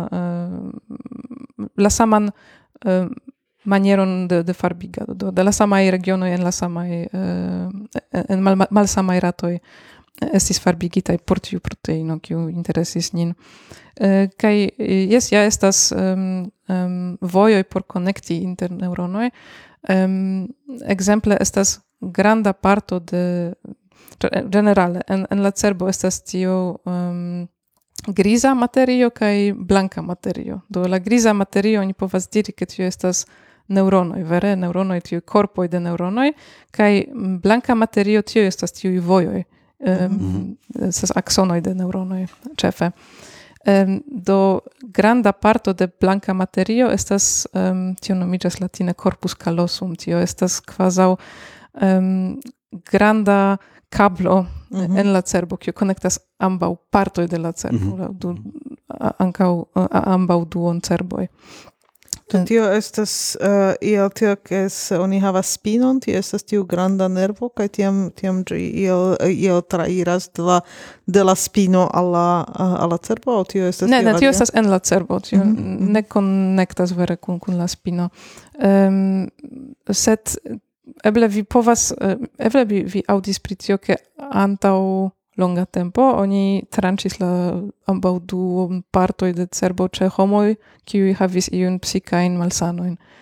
eh, la saman eh, manieron de, de farbigado, do, de la samaj regionoj en la samaj, eh, en mal, malsamaj ratoj estis farbigitaj por tiu proteino, kiu interesis nin. Eh, Kaj eh, jes, ja estas um, um, vojoj por konekti inter neuronoj. Um, exemple estas granda parto de generale en, en la cerbo estas tio um, griza materio kaj blanka materio. Do la griza materio oni povas diri ke tio estas neuronoj, vere neuronoj, tio korpoj de neuronoj, kaj blanka materio tio estas tiuj vojoj, um, estas aksonoj de neuronoj ĉefe. Um, do granda parto de blanka materio estas um, tio nomiĝas latine corpus callosum, tio estas kvazaŭ um, granda kablo Mhm. en la cerbo, kiu konektas ambaŭ partoj de la cerbo, la du, a- ankaŭ a- ambaŭ duoncerboj. Do tio estas uh, iel tio, ke se oni havas spinon, tio estas tiu granda nervo, kaj tiam, tiam ĝi iel, iel trairas de la, de la spino al la, uh, al la cerbo, aŭ tio estas Ne, io ne, tio alia? estas en la cerbo, tio Mhm, mhm. ne konektas vere kun, kun la spino. Um, sed eble vi povas, eh, eble vi, vi aŭdis pri tio, ke antaŭ longa tempo oni tranĉis la ambaŭ duonpartoj de cerbo ĉe homoj, kiuj havis iujn psikajn malsanojn.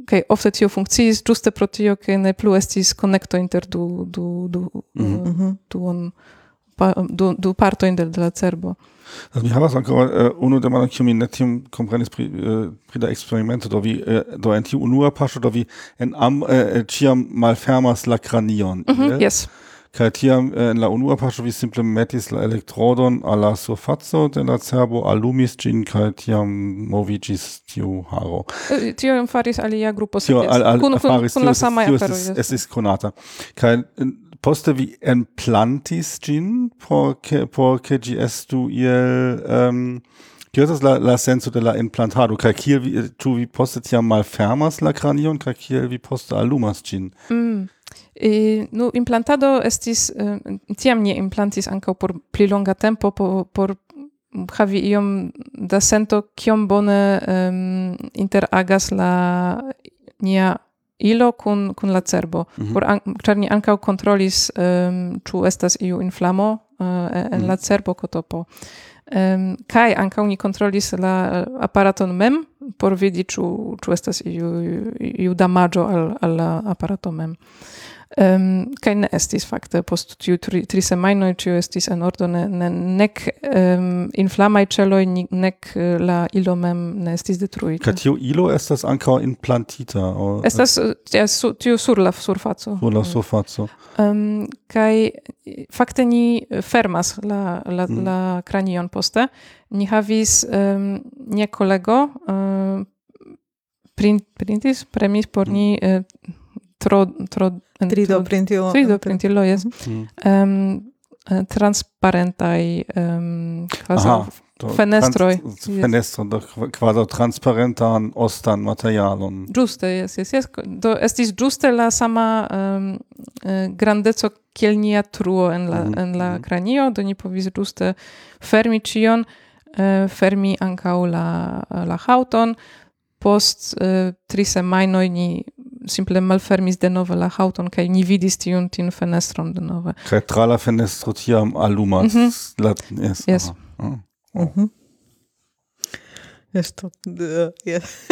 kaj ofte tio funkciis ĝuste pro tio, ke ne plu estis konekto inter du du du Mhm. duon pa, du, du partojn de, de la cerbo. Mi havas ankaŭ uh, unu demandon, kiu mi ne tiom komprenis pri, uh, pri la eksperimento, do vi uh, do en tiu unua paŝo do vi en am uh, ĉiam malfermas la kranion. Mhm, iel? yes. Kaj tiam uh, en la unua paŝo vi simple metis la elektrodon al la surfaco de la cerbo, allumis ĝin kaj tiam moviĝis tiu haro. Eh, Tio faris alia grupo Tio sed, yes. al, al, kun, kun, faris, kun tio la estis- samaj tio aferoj. estis- yes. estis konata. Kaj uh, poste vi enplantis ĝin por ke por ke ĝi estu iel um, kio estas la la senco de la implantado kaj kiel vi ĉu vi poste tiam malfermas la kranion kaj kiel vi poste allumas ĝin? Mm. E, nu, implantado estis, eh, tiam nie implantis ankaŭ por pli longa tempo, por, por havi iom da sento, kiom bone um, interagas la nia ilo kun, kun la cerbo. Mhm. Por an, ĉar ni ankaŭ kontrolis um, ĉu estas iu inflamo uh, en Mhm. la cerbo kotopo. Um, kaj ankaŭ ni kontrolis la aparaton mem por vidi ĉu ĉu estas iu iu damaĝo al al la aparato mem. Um, kaj ne estis fakte post tiu tri, tri semajnoj ĉio estis en ordo, ne, ne, nek um, inflamaj ĉeloj ni- nek eh, la ilo mem ne estis detruita. Kaj tiu ilo estas ankaŭ implantita aŭ Estas eh, ja, su, tiu sur la surfaco. sur la surfaco. Um, kaj fakte ni fermas la, la, Mm. la kranion poste. Ni havis um, nia kolego um, print, printis, premis por Mm. ni uh, tro, tro, en- tri D tro- printilo. tri D printilo, yes. Mhm. Um, eh, transparentaj um, kvazaŭ Aha, do fenestroj. trans- Fenestro, do kvazaŭ transparentan ostan materialon. Ĝuste, yes, yes, yes. Do estis ĝuste la sama um, eh, grandeco kiel nia truo en la, Mhm, en la mhm. kranio, do ni povis ĝuste fermi ĉion, eh, fermi ankaŭ la, la haŭton. Post eh, tri semajnoj ni simple malfermis denove la haŭton kaj ni vidis tiun tiun fenestron denove. Kaj tra la fenestro tiam allumas Mhm. la yes. Yes. aha. Ah. Mhm. Yes, to, uh, yes.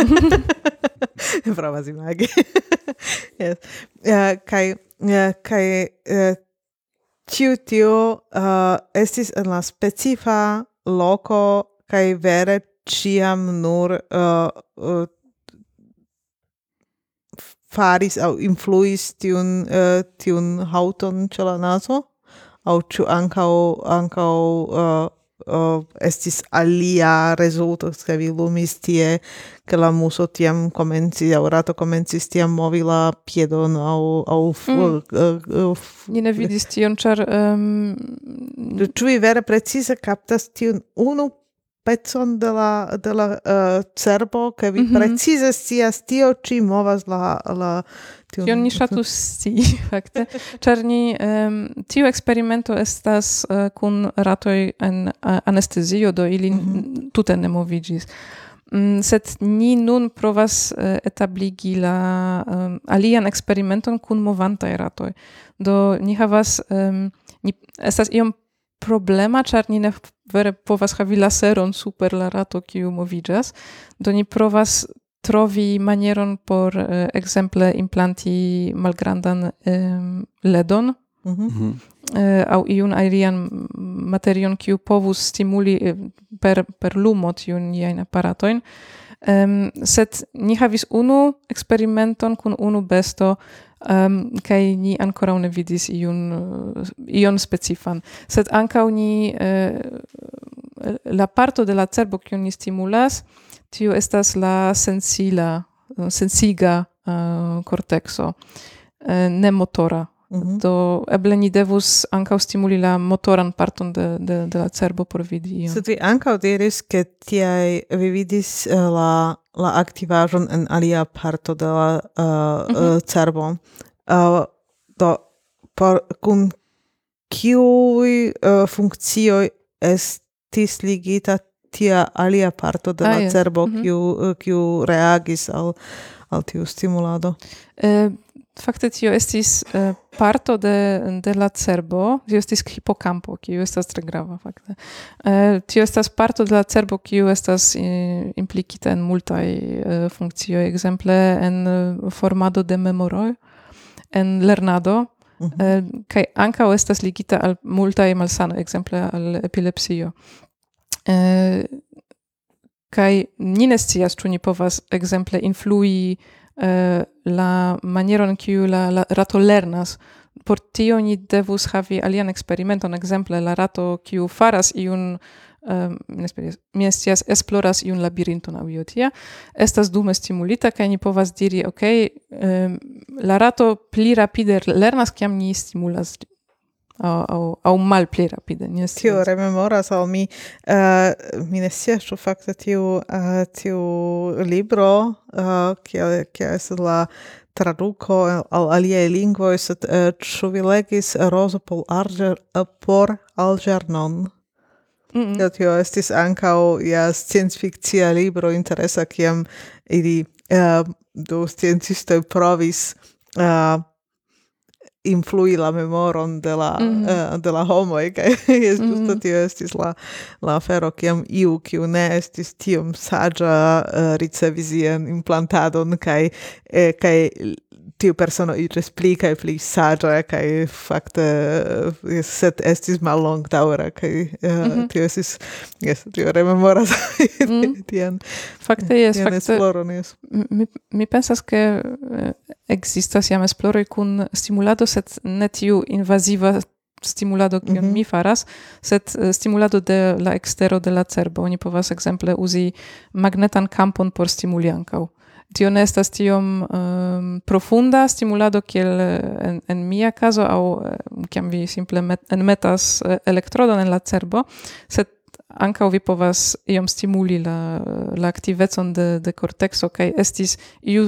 Pravas imagi. Yes. Uh, kaj uh, kaj uh, tiu tio uh, estis en la specifa loko kaj vere ĉiam nur uh, uh, faris aŭ influis tiun uh, tiun haŭton ĉe la nazo, aŭ ĉu ankaŭ ankaŭ uh, uh, estis alia rezulto, ke vi lumis tie, ke la muso tiam komencis aŭ rato komencis tiam movi la piedon aŭ aŭ f- Mm. uh, uh, f- Ni ne vidis tion, ĉar um, Ĉu vi vere precize kaptas tiun unu pecon de la de la uh, cerbo, ke vi Mhm. precize scias tio ĉi movas la la tiun Tion ni ŝatus scii, fakte. Ĉar ni um, tiu eksperimento estas uh, kun ratoj en uh, anestezio, do ili Mhm. tute ne moviĝis. Mm, sed ni nun provas uh, etabligi la um, alian eksperimenton kun movantaj ratoj. Do ni havas um, ni estas iom problema, ĉar ni ne vere povas havi laseron super la rato kiu moviĝas. Do ni provas trovi manieron por eh, exemple implanti malgrandan em, ledon Mhm. Mhm. eh, aŭ iun alian materion kiu povus stimuli eh, per, per lumo tiun niajn aparatojn. Um, sed ni havis unu eksperimenton kun unu besto um, kaj ni ankoraŭ ne vidis iun uh, ion specifan. Sed ankaŭ ni eh, la parto de la cerbo kiun ni stimulas, tio estas la sensila, sensiga uh, cortexo, uh, ne motora. Mhm. Do eble ni devus ankaŭ stimuli la motoran parton de, de, de la cerbo por vidi ion. Sed vi ankaŭ diris, ke tiaj vi vidis uh, la la aktivaĵon en alia parto de la uh, Mhm. uh, cerbo. Uh, do por kun kiuj uh, funkcioj estis ligita tia alia parto de Ah, la yes. cerbo, Mhm. kiu uh, kiu reagis al al tiu stimulado. Eh, fakte tio estis uh, parto de, de la cerbo, tio estis hippocampo, kiu estas tre grava fakte. Uh, tio estas parto de la cerbo, kiu estas uh, implikita en multaj uh, funkcioj, ekzemple en uh, formado de memoroj, en lernado, Mhm. uh, kaj ankaŭ estas ligita al multaj malsanoj, ekzemple al epilepsio. Uh, kaj ni ne scias, ĉu ni povas ekzemple influi uh, la manieron, kiu la, la rato lernas. Por tio ni devus havi alian eksperimenton, ekzemple la rato, kiu faras iun um, mi scias, esploras iun labirinton aŭ io tia, estas dume stimulita kaj ni povas diri, ok, um, la rato pli rapide lernas, kiam ni stimulas au, au, au mal pli rapide. Tio rememoras al mi, uh, mi ne scias, ĉu fakte tiu, uh, tiu libro, uh, kia, kia estas la traduko al aliaj lingvoj, sed uh, ĉu vi legis Rozo por Alger, uh, por Algernon? Mm -mm. Tio estis ankaŭ ja sciencfikcia libro interesa, kiam ili uh, du sciencistoj provis uh, influi la memoron de la mm -hmm. uh, de la homoj, kaj jes mm -hmm. justo tio estis la la afero, kiam iu kiu ne estis tiom saĝa uh, ricevis ian implantadon, kaj eh, kaj tiu persono iĝis pli kaj pli saĝa, kaj fakte uh, sed estis mallongdaŭra, kaj uh, mm -hmm. tio estis, jes, tio rememoras mm. tian fakte jes, tian fakte esploron, jes. Mi, mi pensas, ke existas jam esploroj kun stimulado, sed ne tiu invaziva stimulado, kiun mm -hmm. mi faras, sed stimulado de la ekstero de la cerbo. Oni povas ekzemple uzi magnetan kampon por stimuli ankaŭ. Tio ne estas tiom um, profunda stimulado kiel en, en mia caso, aŭ kiam vi simple met, enmetas elektrodon en la cerbo, sed ankaŭ vi povas iom stimuli la, la aktivecon de, de kortekso, kaj estis iu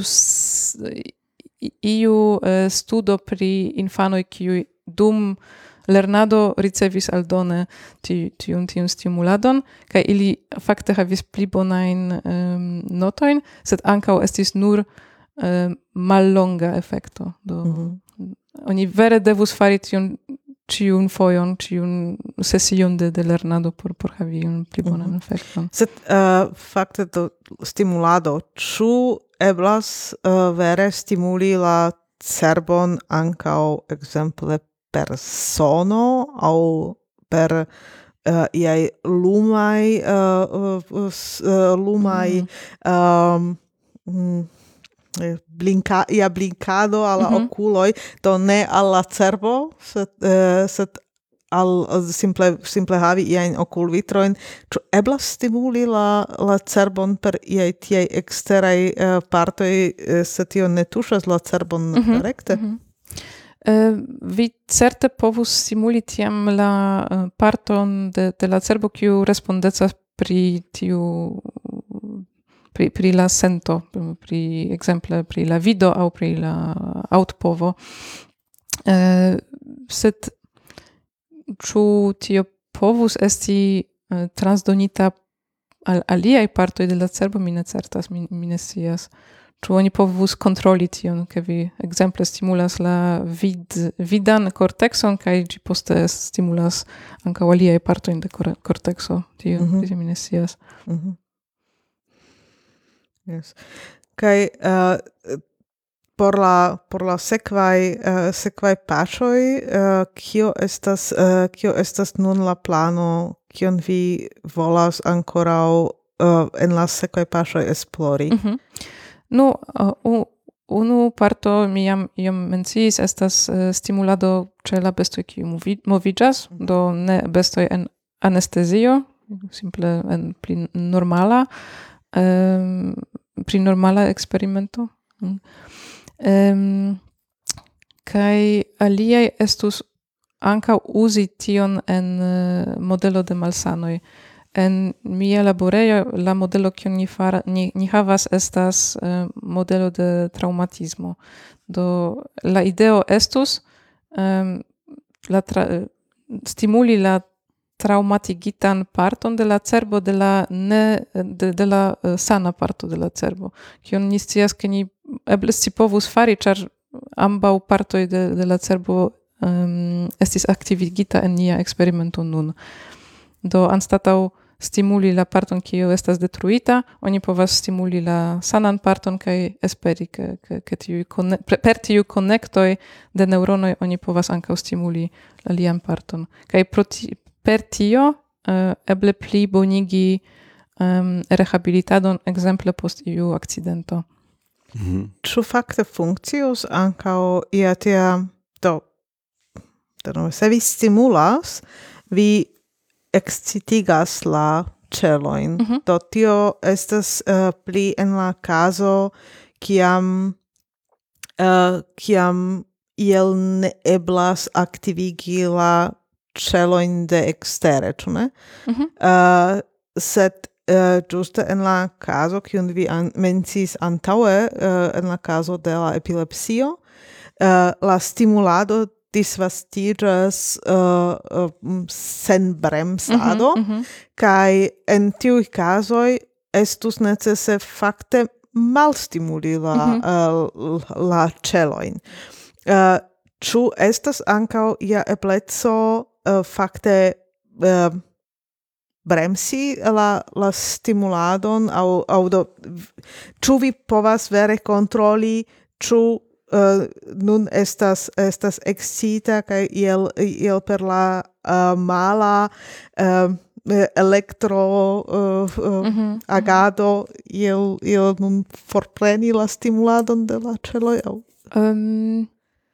iu uh, studo pri infanoj, kiuj dum lernado ricevis aldone ti, tiun, tiun stimuladon, kaj ili fakte havis pli bonajn um, notojn, sed ankaŭ estis nur um, mallonga efekto. Do, mm -hmm. Oni vere devus fari tion ĉiun fojon, ĉiun sesion de, de lernado por, por havi iun pli bonan mm -hmm. efekton. Sed uh, fakte do stimulado, ĉu eblas uh, vere stimuli la cerbon ankaŭ ekzemple per sono aŭ per uh, iaj lumaj uh, uh, uh, lumaj mm. um, blinka, ia blinkado al la mm -hmm. okuloj, do ne al la cerbo, sed, uh, sed al simple simple havi iajn okulvitrojn. Ĉu eblas stimuli la la cerbon per iaj tiaj eksteraj uh, partoj, uh, se tio ne tuŝas la cerbon mm -hmm. rekte? Mm -hmm. Uh, vi certe povus stimuli tiam la uh, parton de, de la cerbo, kiu respondecas pri tiu pri, pri la sento, pri ekzemple pri la vido aŭ pri la aŭtpovo. Uh, sed ĉu tio povus esti uh, transdonita al aliaj partoj de la cerbo, mi ne certas, mi, mi ne scias. Ĉu oni povus kontroli tion, ke vi ekzemple stimulas la vid, vidan kortekson, kaj ĝi poste stimulas ankaŭ aliaj partojn de kortekso. Tio, mm -hmm. tio mi ne scias. Mm -hmm. Yes. Kaj uh, por la por la sekvaj uh, sekvaj paŝoj, uh, kio estas uh, kio estas nun la plano, kion vi volas ankoraŭ uh, en la sekvaj paŝoj esplori? Mm -hmm. Nu, uh, unu parto mi jam iom menciis, estas uh, stimulado ĉe la bestoj, kiuj movi, moviĝas, mm -hmm. do ne bestoj en anestezio, simple en pli normala, um, pri normala eksperimento. Mm. Um, kaj aliaj estus ankaŭ uzi tion en uh, modelo de malsanoj. En mia laborejo la modelo, kiun ni, fara, ni, ni havas, estas uh, modelo de traumatismo. Do la ideo estus um, la tra, stimuli la traumatigitan parton de la cerbo de la ne de, de la uh, sana parto de la cerbo. Kiun ni scias, ke ni eble si povus fari, ĉar ambaŭ partoj de, de la cerbo um, estis aktivigita en nia eksperimento nun. Do anstataŭ stimuli la parton kiu estas detruita, oni povas stimuli la sanan parton kaj esperi ke ke ke tiuj per tiuj konektoj de neuronoj oni povas ankaŭ stimuli la lian parton. Kaj pro ti, per tio uh, eble pli bonigi um, rehabilitadon ekzemple post iu akcidento. Mhm. Ĉu fakte funkcius ankaŭ ia tia do denove, se vi stimulas, vi excitigas la celojn. Mhm. Do tio estas uh, pli en la caso kiam uh, kiam iel ne eblas aktivigi la celojn de extere, ĉu ne? Mhm. Uh, sed uh, ĝuste en la caso kiun vi an mencis antaŭe, uh, en la caso de la epilepsio, uh, la stimulado disvastigas uh, uh, sen bremsado, Mhm, mhm. kaj en tiuj kazoj estus necese fakte malstimuli la, Mhm. uh, la celojn. Uh, Ĉu estas ankaŭ ia ebleco uh, fakte uh, bremsi la, la stimuladon, aŭ, aŭ do, ĉu vi povas vere kontroli, ĉu Uh, nun estas estas excita kaj iel iel per la uh, mala uh, elektro uh, uh, Mhm. agado iel iel nun forpreni la stimuladon de la celoj aŭ Um,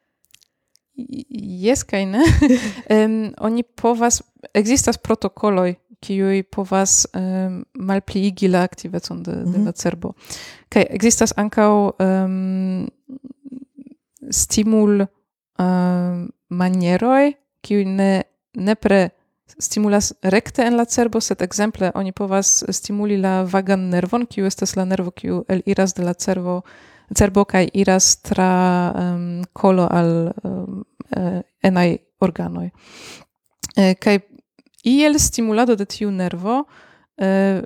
Jes kaj ne. um, oni povas, ekzistas protokoloj, kiuj povas um, malpliigi la aktivecon de, de Mhm. la cerbo. Kaj ekzistas ankaŭ um, stimul um, manieroj, kiuj ne nepre stimulas rekte en la cerbo, sed ekzemple oni povas stimuli la vagan nervon, kiu estas la nervo kiu eliras de la cerbo cerbo kaj iras tra um, kolo al um, uh, enaj organoj. Eh, kaj iel stimulado de tiu nervo eh,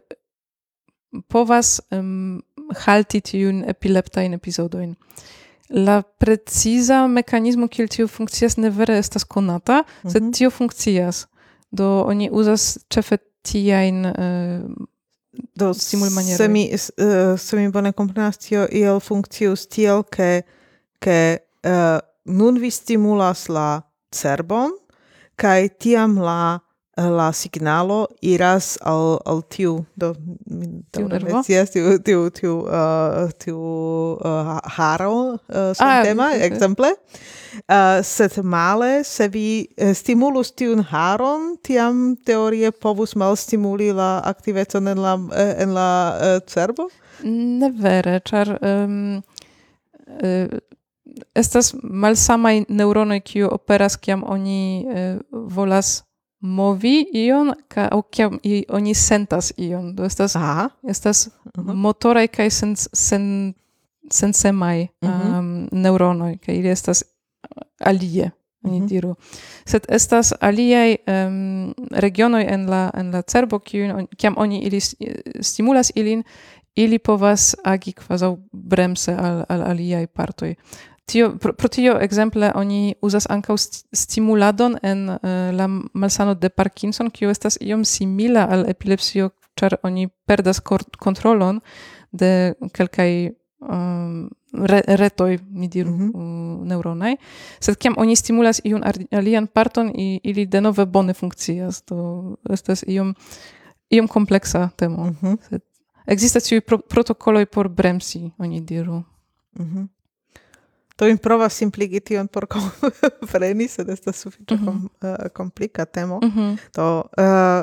povas um, halti tiujn epileptajn epizodojn. La preciza mekanizmo kiel tio funkcias ne vere estas konata, sed Mhm. tio funkcias. Do oni uzas ĉefe tiajn uh, do stimulmanieroj. se mi uh, se mi bone komprenas, tio iel funkcius tiel ke ke uh, nun vi stimulas la cerbon kaj tiam la la signalo iras al al tiu do Tiu nervo? Yes, tiu tiu tiu uh, tiu uh, haro uh, sentema ok, ok. ekzemple. Uh, sed male, se vi uh, stimulus tiun haron, tiam teorie povus malstimuli la aktivecon en la, uh, en la uh, cerbo? Ne vere, ĉar um, uh, estas malsamaj neuronoj, kiu operas kiam oni uh, volas movi ion, ka, aŭ kiam i, oni sentas ion. Do estas Aha. estas Mhm. motoraj kaj sens, sen, sensemaj Mhm. um, neuronoj, kaj ili estas alie, oni Mhm. diru. Sed estas aliaj um, regionoj en la, en la cerbo, kiujn, kiam oni ili stimulas ilin, ili povas agi kvazaŭ bremse al, al aliaj partoj. Tio, pro, pro tio ekzemple oni uzas ankaŭ st- stimuladon en uh, la malsano de Parkinson, kiu estas iom simila al epilepsio, ĉar oni perdas kor- kontrolon de kelkaj um, re, retoj, mi diru, Mhm. uh, neuronaj. Sed kiam oni stimulas iun ar- alian parton, i, ili denove bone funkcias. To estas iom, iom kompleksa temo. Mhm. Sed ekzistas tiuj pro, protokoloj por bremsi, oni diru. Mhm. To mi provas simpligi tion por kompreni, sed estas sufiĉe Mhm. kom, uh, komplika temo. Mhm. Do, uh,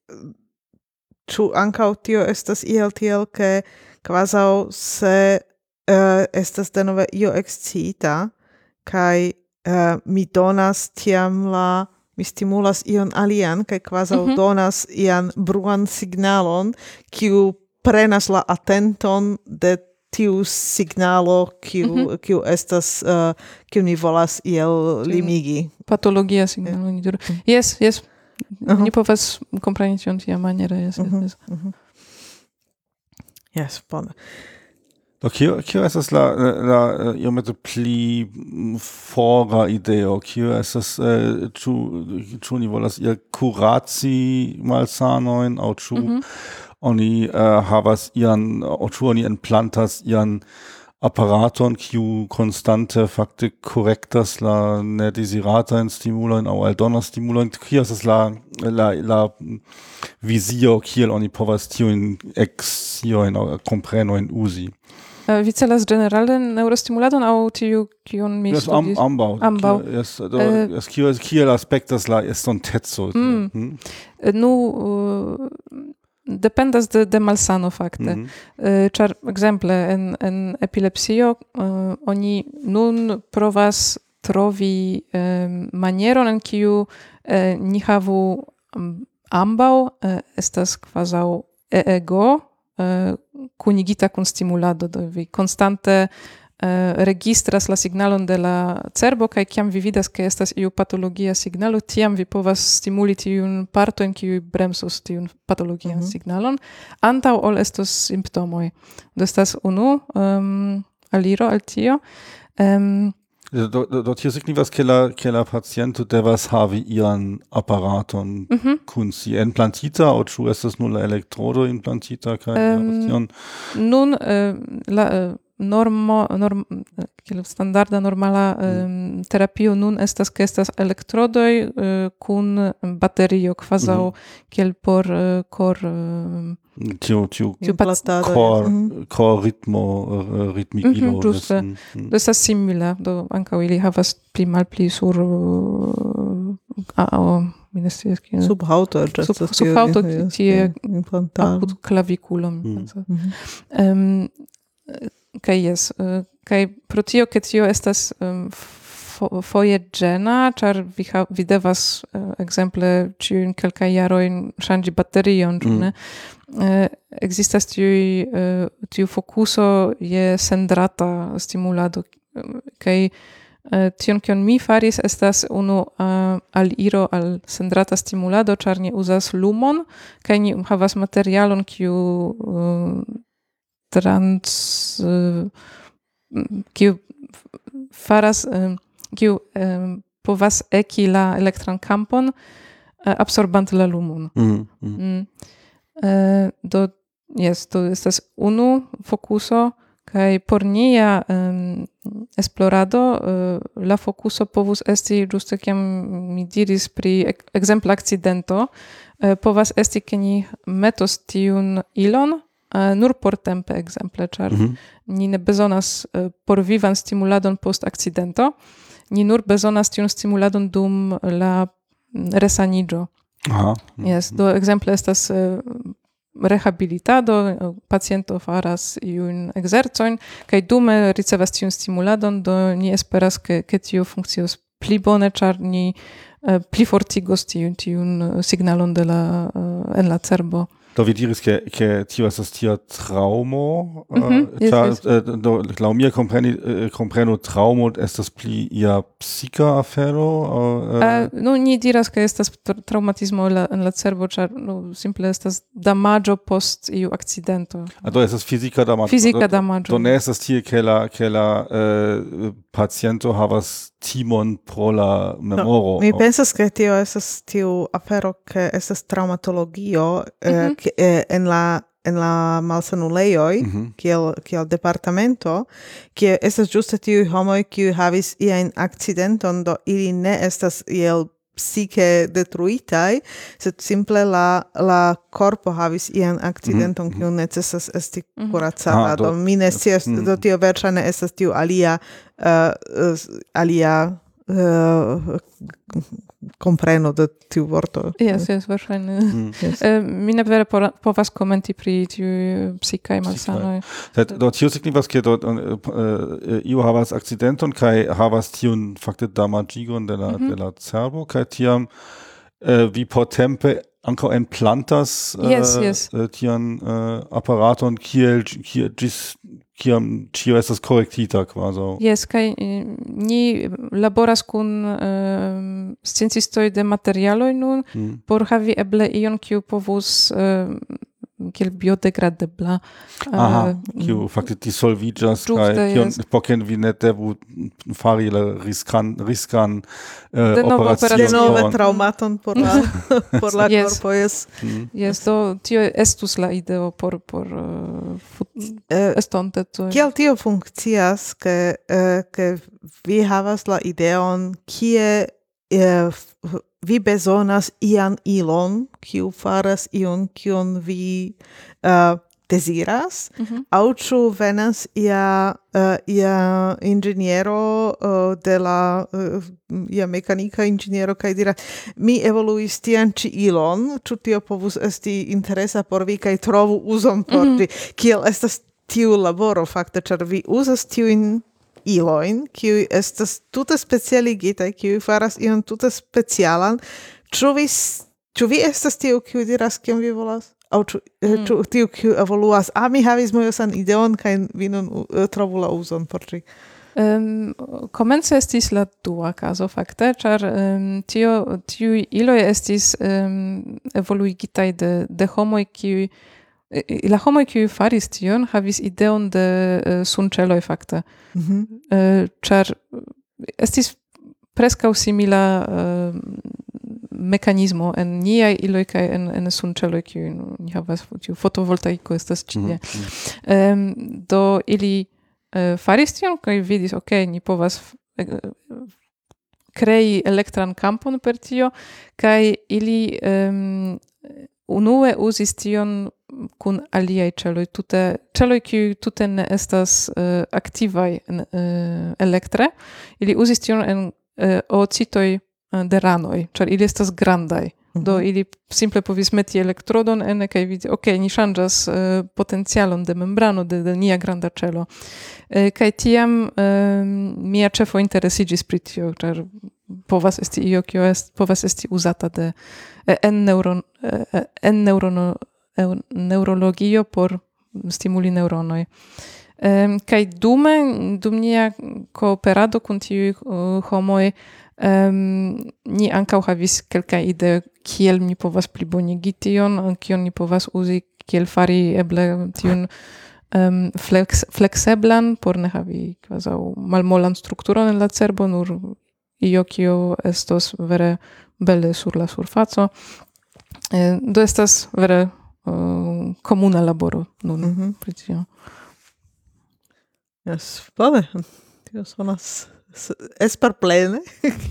ĉu ankaŭ tio estas iel tiel, ke kvazaŭ se uh, estas denove io ekscita, kaj uh, mi donas tiam la, mi stimulas ion alian, kaj kvazaŭ Mhm. donas ian bruan signalon, kiu prenas la atenton de tiu signalo, kiu, Mhm. kiu estas, uh, kiu ni volas iel limigi. Patologia signalo, oni diru. Jes, jes. Aha. Oni povas kompreni tion tiamaniere, jes, jes, Mhm. jes. Mhm. Yes, bone. Do kio kio estas la la iomete pli fora ideo, kio estas ĉu ĉu ni volas iel kuraci malsanojn aŭ ĉu Mhm. oni uh, havas ian aŭ ĉu oni enplantas ian apparaton kiu konstante fakte korektas la nedesiratajn stimulojn aŭ aldonas stimulojn, kio estas la la la vizio kiel oni povas tiujn eksciojn aŭ komprenojn uzi. Uh, Vi celas generale neurostimuladon aŭ tiu kiun mi Yes, am, studis? ambaŭ. Ambaŭ. Yes, do, Eh, yes, kiel, kiel aspektas la estonteco. Mm. Hmm? Nu, uh, dependas de, de malsano fakte. Mhm. Uh, Ĉar ekzemple en, en epilepsio uh, oni nun provas trovi um, manieron en kiu uh, ni havu um, ambaŭ uh, estas kvazaŭ eego uh, kunigita kun stimulado, do vi konstante uh, registras la signalon de la cerbo kaj kiam vi vidas ke estas iu patologia signalo, tiam vi povas stimuli tiun partojn kiuj bremsos tiun patologian Mhm. signalon antaŭ ol estos simptomoj. Do estas unu um, aliro al tio. Um, Do, do, do tio signifas ke la, ke la paciento devas havi ian aparaton mhm. kun si enplantita aŭ ĉu estas nur la elektrodo implantita kaj Em, tion? Nun uh, la uh, normo norm, kiel standarda normala um, terapio nun estas ke estas elektrodoj uh, kun baterio kvazaŭ Mhm. kiel por uh, kor uh, Tiu tiu Tiu pac- Implantado, kor mhm. kor ritmo uh, ritmigilo. Mhm, ĝuste. Mm, mm. do estas simila, do ankaŭ ili havas pli malpli sur uh, a, a, mi ne scias kiel Subhaŭto Sub- estas subhaŭto tie- tie implantado. apud clavikulo mi Mm. pensas. Mhm. Um, kaj jes, uh, kaj pro tio ke tio estas um, fo, foje ĝena, ĉar vi, ha, vi devas uh, ekzemple ĉiujn kelkaj jarojn ŝanĝi baterion, ĉu Mm. ne? Uh, ekzistas tiuj uh, tiu fokuso je sendrata stimulado uh, kaj uh, tion kion mi faris estas unu uh, aliro al sendrata stimulado, ĉar ni uzas lumon kaj ni havas materialon kiu uh, trans uh, kiu faras um, kiu um, povas eki la elektran kampon uh, absorbante la lumon. Mm, mm. Mm. Uh, do yes, do estas unu fokuso kaj por nia um, esplorado uh, la fokuso povus esti ĝuste kiam mi diris pri ek- ekzemple akcidento, uh, povas esti ke ni metos tiun ilon uh, nur por tempe ekzemple, ĉar Mhm. ni ne bezonas uh, por vivan stimuladon post akcidento, ni nur bezonas tiun stimuladon dum la mm, resaniĝo. Aha. Yes, do ekzemple estas uh, rehabilitado, uh, paciento faras iujn ekzercojn kaj dume ricevas tiun stimuladon, do ni esperas ke, ke tio funkcios pli bone, ĉar ni uh, pli fortigos tiun, tiun uh, signalon de la, uh, en la cerbo. Do vi diris ke ke tio estas tia traumo, Mhm, yes, ĉar yes. eh, do laŭ mia kompreni eh, kompreno traumo estas pli ia psika afero aŭ eh, Uh, no, ni diras ke estas tra- traumatismo en la, en la cerbo, ĉar no, simple estas damaĝo post iu akcidento. ah, do estas fizika damaĝo. Fizika Do- damaĝo. Do ne estas tie ke la ke la eh, paciento havas timon pro la memoro. Mi pensas ke tio estas tiu afero ke estas traumatologio eh, Mhm. ke- eh, en la en la malsanulejoj, Mhm. kiel kiel departamento, kie estas ĝuste tiuj homoj kiuj havis iajn akcidenton, do ili ne estas iel psike detruitaj, sed simple la la korpo havis ian akcidenton, Mhm. kiu necesas esti Mhm. kuracata. Ah, do- do mi ne scias, Mhm. do tio verŝajne estas tiu alia uh, uh, alia uh, kompreno de tiu vorto. Yes, yes, verŝajne. Mm. Yes. Eh, mi ne vere por, povas komenti pri tiuj psikaj malsanoj. Sed do tio signifas ke do uh, iu havas akcidenton kaj havas tiun fakte damaĝigon de la Mhm. de la cerbo kaj tiam uh, vi portempe ankaŭ enplantas uh, Yes, yes. uh, tian uh, aparaton kiel kiel ĝis kiam ĉio estas korektita kvazaŭ. Yes, kaj eh, ni laboras kun eh, sciencistoj de materialoj nun Mm. por havi eble ion kiu povus eh, kiel biodegradebla. Aha, kiu fakte dissolviĝas kaj kion poken vi ne devu fari la riskan riskan operacion. Denove traumaton por la por la yes. korpo jes. Yes, do tio estus la ideo por por uh, estonte. Kiel tio funkcias, ke ke vi havas la ideon kie vi bezonas ian ilon, kiu faras ion, kion vi uh, desiras, mm-hmm. au ĉu venas ia, uh, ia inĝeniero uh, de la uh, ia mekanika inĝeniero kaj diras, mi evoluis tian ĉi ilon, ĉu tio povus esti interesa por vi kaj trovu uzon por ĝi, mm-hmm. kiel estas tiu laboro fakte, ĉar vi uzas tiujn iloin, kiu estas tute specialigitaj, kiu faras ion tute specialan. Ĉu vi, ĉu vi estas tiu, kiu diras, kion vi volas? Aŭ ĉu mm. tiu, kiu evoluas? Ah, mi havis mojosan ideon, kaj vi nun uh, trovu la uzon por ĝi. Um, komence estis la dua caso, fakte, ĉar um, tio, tiuj iloj estis um, evoluigitaj de, de homoj, kiuj la homoj, kiuj faris tion, havis ideon de uh, sunĉeloj fakte. Mm-hmm. Uh, ĉar estis preskaŭ simila uh, mekanismo en niaj iloj kaj en, en sunĉeloj, kiuj ni havas tiu fotovoltaiko estas ĉi tie. Mm-hmm. Um, do ili uh, faris tion kaj vidis, ok, ni povas uh, krei elektran kampon per tio, kaj ili um, unue uzis tion kun aliaj celoj, tute celoj, kiuj tute ne estas uh, aktivaj uh, elektre, ili uzis tion en uh, oocitoj uh, de ranoj, ĉar ili estas grandaj. Mm-hmm. Do ili simple povis meti elektrodon ene kaj vidi, ok, ni ŝanĝas uh, potencialon de membrano de, de nia granda celo. Uh, kaj tiam uh, mia ĉefo interesiĝis pri tio, ĉar povas esti io, kio est, povas esti uzata de uh, en neuron uh, en neurono neurologio por stimuli neuronoj. Um, kaj dume, dum nia kooperado kun tiuj uh, homoj, um, ni ankaŭ havis kelkaj ideo, kiel mi povas plibonigi tion, kion ni povas uzi, kiel fari eble tiun um, flex, flexeblan, por ne havi kvazaŭ malmolan strukturon en la cerbo, nur io, kio estos vere bele sur la surfaco. Uh, do estas vere Uh, komuna laboro nun mm-hmm. pri tio. Yes, bone. Tio sonas esperplene.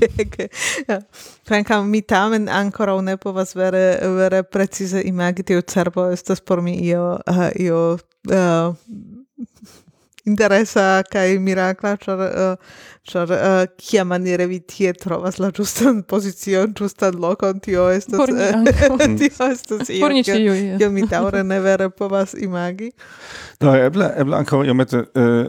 Kvankam mi tamen ankoraŭ ne povas vere, vere precize imagi, tiu cerbo estas por mi io, uh, io uh, interesa kaj mirakla, ĉar uh, ĉar uh, kia maniere vi tie trovas la ĝustan pozicion, ĝustan lokon, tio estas por ni tio estas io, kiel mi daŭre ne vere povas imagi. Do eble eble ankaŭ iomete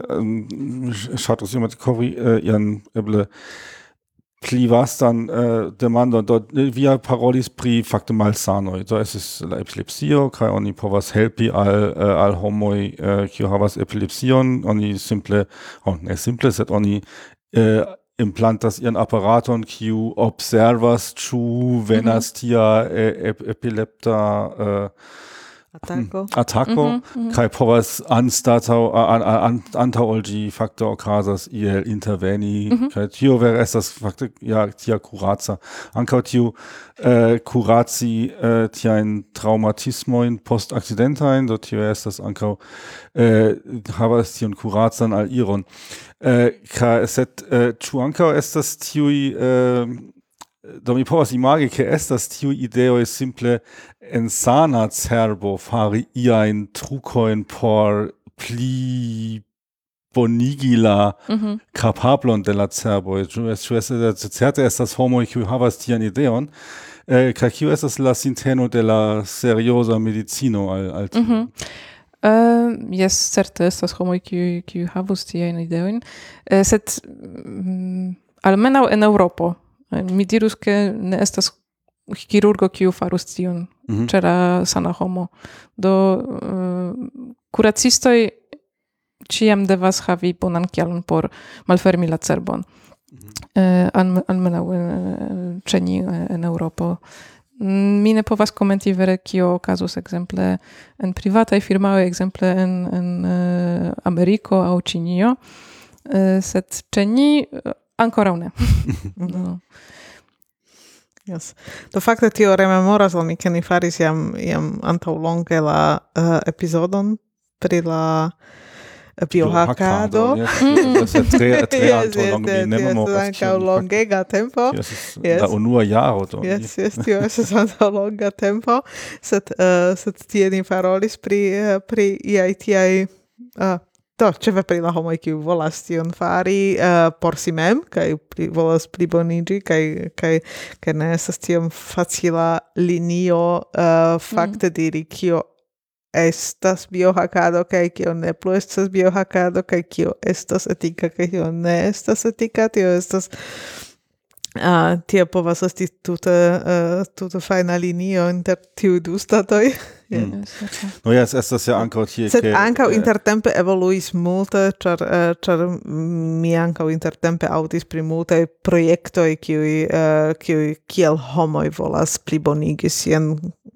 ŝatus iomete kovri ian eble pli vastan uh, demandon. Do via parolis pri fakte malsanoj. Do estis la epilepsio kaj oni povas helpi al uh, al homoj uh, kiu havas epilepsion. Oni simple, oh, ne simple, sed oni uh, implantas ian aparaton kiu observas ĉu venas tia uh, epilepta uh, Attacco. Attacco, mm -hmm, kai povas anstatau an, an, antau olgi fakte okazas iel interveni, mm -hmm. kai tio vere estas fakte ja tia curaza. Ankaŭ tiu uh, curaci uh, tiajn traumatismojn post akcidentajn, do tio estas ankaŭ uh, havas tiun curacan al iron. Uh, kai sed uh, ĉu ankaŭ estas tiuj uh, do mi povas imagi, ke estas tiu ideo simple en sana cerbo fari iajn trukojn por pli bonigi la mm-hmm. kapablon de la cerbo. Certe estas homoj kiuj havas tian ideon, eh, kaj kiu estas la sinteno de la serioza medicino al, al tio? Mm-hmm. Uh, yes, certe estas homoj kiuj kiuj havus tiajn ideojn, uh, sed um, almenaŭ en Eŭropo mi dirus, ke ne estas chirurgo, kiu farus tion mm-hmm. ĉe la sana homo. Do uh, kuracistoj ĉiam devas havi bonan kialon por malfermi la cerbon. Mm-hmm. Uh, almenaŭ ĉe ni en Eŭropo. mi ne povas komenti vere kio okazos ekzemple en privataj firmaoj, ekzemple en en uh, Ameriko aŭ Ĉinio, uh, sed ĉe ni uh, ankoraŭ ne. No. Yes. Do fakte tio rememoras al mi, ke ni faris jam, jam antaŭ longe la uh, epizodon pri la biohackado. Das ist tre tre antaŭ longe, mi ne memoras. Ankaŭ longega tempo. La unua jaro do. Yes, yes, tio estas antaŭ longa tempo, sed uh, sed tie ni parolis pri uh, pri iaj tiaj uh, do, ĉefe pri la homoj, kiuj volas tion fari uh, por si mem, kaj pli, volas pliboniĝi, kaj kaj kaj ne estas tiom facila linio uh, fakte mm. diri kio estas biohackado, kaj kio ne plu estas biohackado, kaj kio estas etika, kaj kio ne estas etika. Tio estas uh, tio povas esti tute uh, tute fajna linio inter tiuj du statoj. Mm. No ja, es estas ja ankaŭ tie sed ankaŭ intertempe evoluis multe, ĉar uh, ĉar mi ankaŭ intertempe aŭdis pri multaj projektoj, kiuj uh, kiuj kiel homoj volas plibonigi sian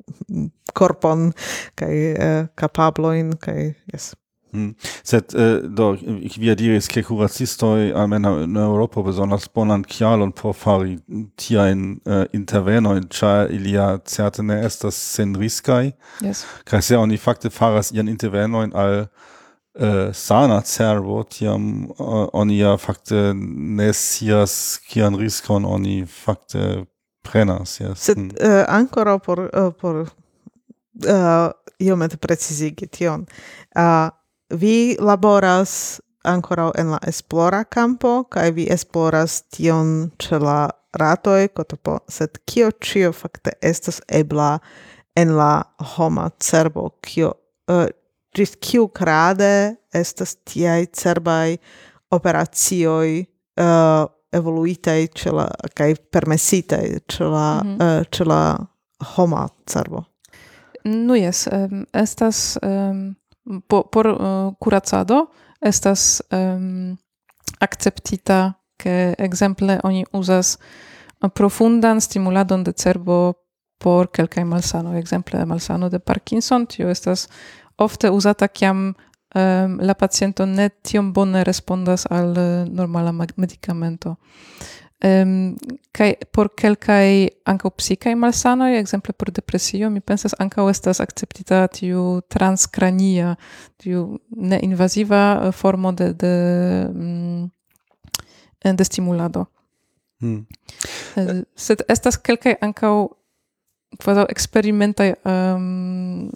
korpon kaj uh, kapablojn kaj jes. Hmm. Sed uh, do vi diris ke kuracistoj almena en Eŭropo besonders bonan kialon por fari tiajn uh, intervenojn, ĉar ilia certe ne estas senriskaj. Yes. Kaj se oni fakte faras ian intervenojn al uh, sana cerbo, tiam uh, oni ja fakte ne scias kian riskon oni fakte prenas. Yes. Sed uh, ankoraŭ por uh, por uh, iomete precizigi tion. Uh, Vi laboras ankoraŭ en la esplora campo, kaj vi esploras tion ĉe la ratoj, kotopo, sed kio ĉio fakte estas ebla en la homa cerbo, kio uh, ĝis kiu grade estas tiaj cerbaj operacioj uh, evoluitaj ĉe la kaj permesitaj ĉe la mm -hmm. uh, ĉe la homa cerbo. No jes, um, estas um... Por, por uh, kuracado estas um, akceptita, ke ekzemple oni uzas profundan stimuladon de cerbo por kelkaj malsanoj, ekzemple malsano de Parkinson, tio estas ofte uzata kiam um, la paciento ne tiom bone respondas al uh, normala medikamento. Um, kaj por kelkaj ankaŭ psikaj malsanoj, ekzemple por depresio, mi pensas ankaŭ estas akceptita tiu transkrania, tiu neinvaziva formo de de, um, de stimulado. Hmm. Uh, sed estas kelkaj ankaŭ kvazaŭ eksperimentaj um,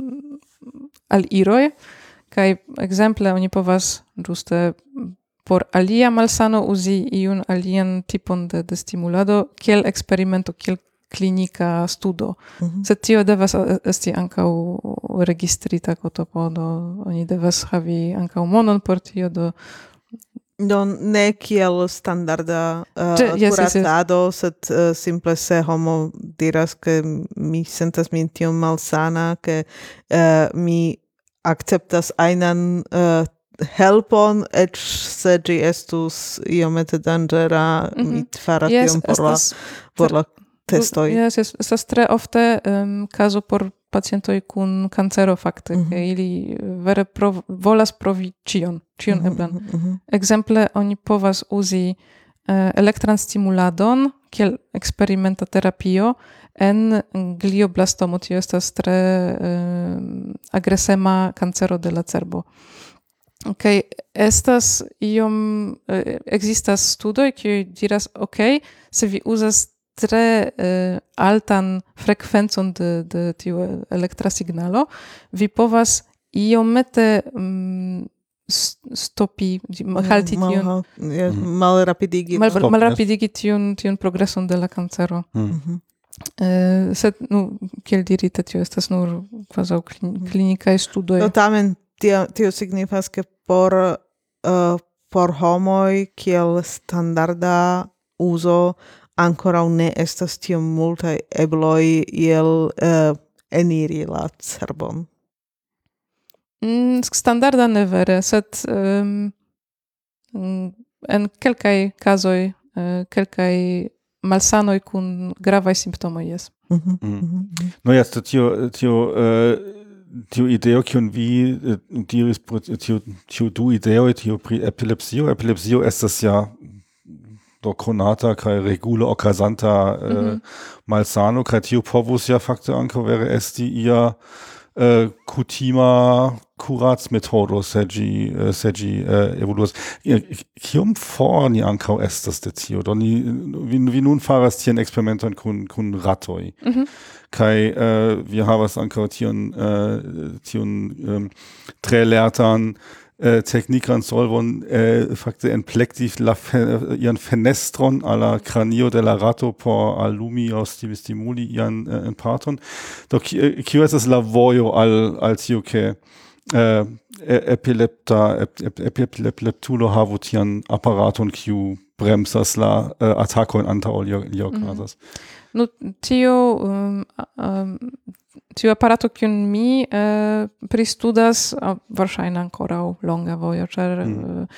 aliroj, kaj ekzemple oni povas ĝuste por alia malsano uzi iun alian tipon de, de stimulado, kiel experimento, kiel klinika studo. Mm-hmm. Sed tio devas esti ankaŭ registrita kotopo, do oni devas havi ankaŭ monon por tio, do do ne kiel standarda uh, yes, kuracado, yes, yes. sed uh, simple se homo diras ke mi sentas min tiom malsana, ke uh, mi akceptas ajnan uh, helpon, eĉ se ĝi estus iomete danĝera, mm -hmm. mi faras yes, tion por la, por la testoj. Yes, yes, estas tre ofte um, kazo por pacientoj kun kancero fakte, mm -hmm. ke ili vere prov volas provi ĉion, ĉion mm -hmm. eblan. Mm -hmm. Ekzemple oni povas uzi uh, elektran stimuladon kiel eksperimenta terapio en glioblastomo, tio estas tre uh, agresema kancero de la cerbo. Okay, estas iom eh, existas studoj kiuj diras, okay, se vi uzas tre eh, altan frekvencon de, de tiu elektra signalo, vi povas iomete mm, stopi, halti mal, tiun, mm. malrapidigi, mal, malrapidigi tiun, tiun progreson de la kancero. Mm. Mm-hmm. Eh, sed, nu, kiel dirite, tio estas nur kvazaŭ klinikaj studoj. No, tamen tio, tio signifas, ke por, uh, por homoj kiel standarda uzo ankoraŭ ne estas tiom multaj ebloj iel uh, eniri la cerbon. Mm, standarda ne vere, sed um, en kelkaj kazoj, uh, kelkaj malsanoj kun gravaj simptomoj, jes. Mhm. Mm. Mhm. No jest tio tio uh, tio ideo kiun vi uh, diris pro tio tio du ideo tio pri epilepsio epilepsio estas ja do konata kaj regule okazanta uh, Mhm. malsano kaj tio povus ja fakte ankaŭ vere esti ia uh, kutima kuracmetodo se ĝi uh, se ĝi uh, evoluas. Kiom for ni ankaŭ estas de tio? Do ni vi, vi nun faras tian eksperimenton kun kun ratoj. Mhm. Kai uh, wir havas ankaŭ tion uh, tion um, tre lertan uh, teknikan solvon uh, fakte enplekti la fe, ian fenestron al la kranio de la rato por allumi aŭ stimuli ian uh, parton. Do kio estas la vojo al al tio ke uh, epilepta ep, ep, ep, epileptulo havu tian aparaton kiu bremsas la uh, atakojn antaŭ li li okazas. No, tio, um, um, tio aparato kiun mi uh, pristudas uh, verŝajne ankoraŭ longa vojo, ĉar Mm. uh,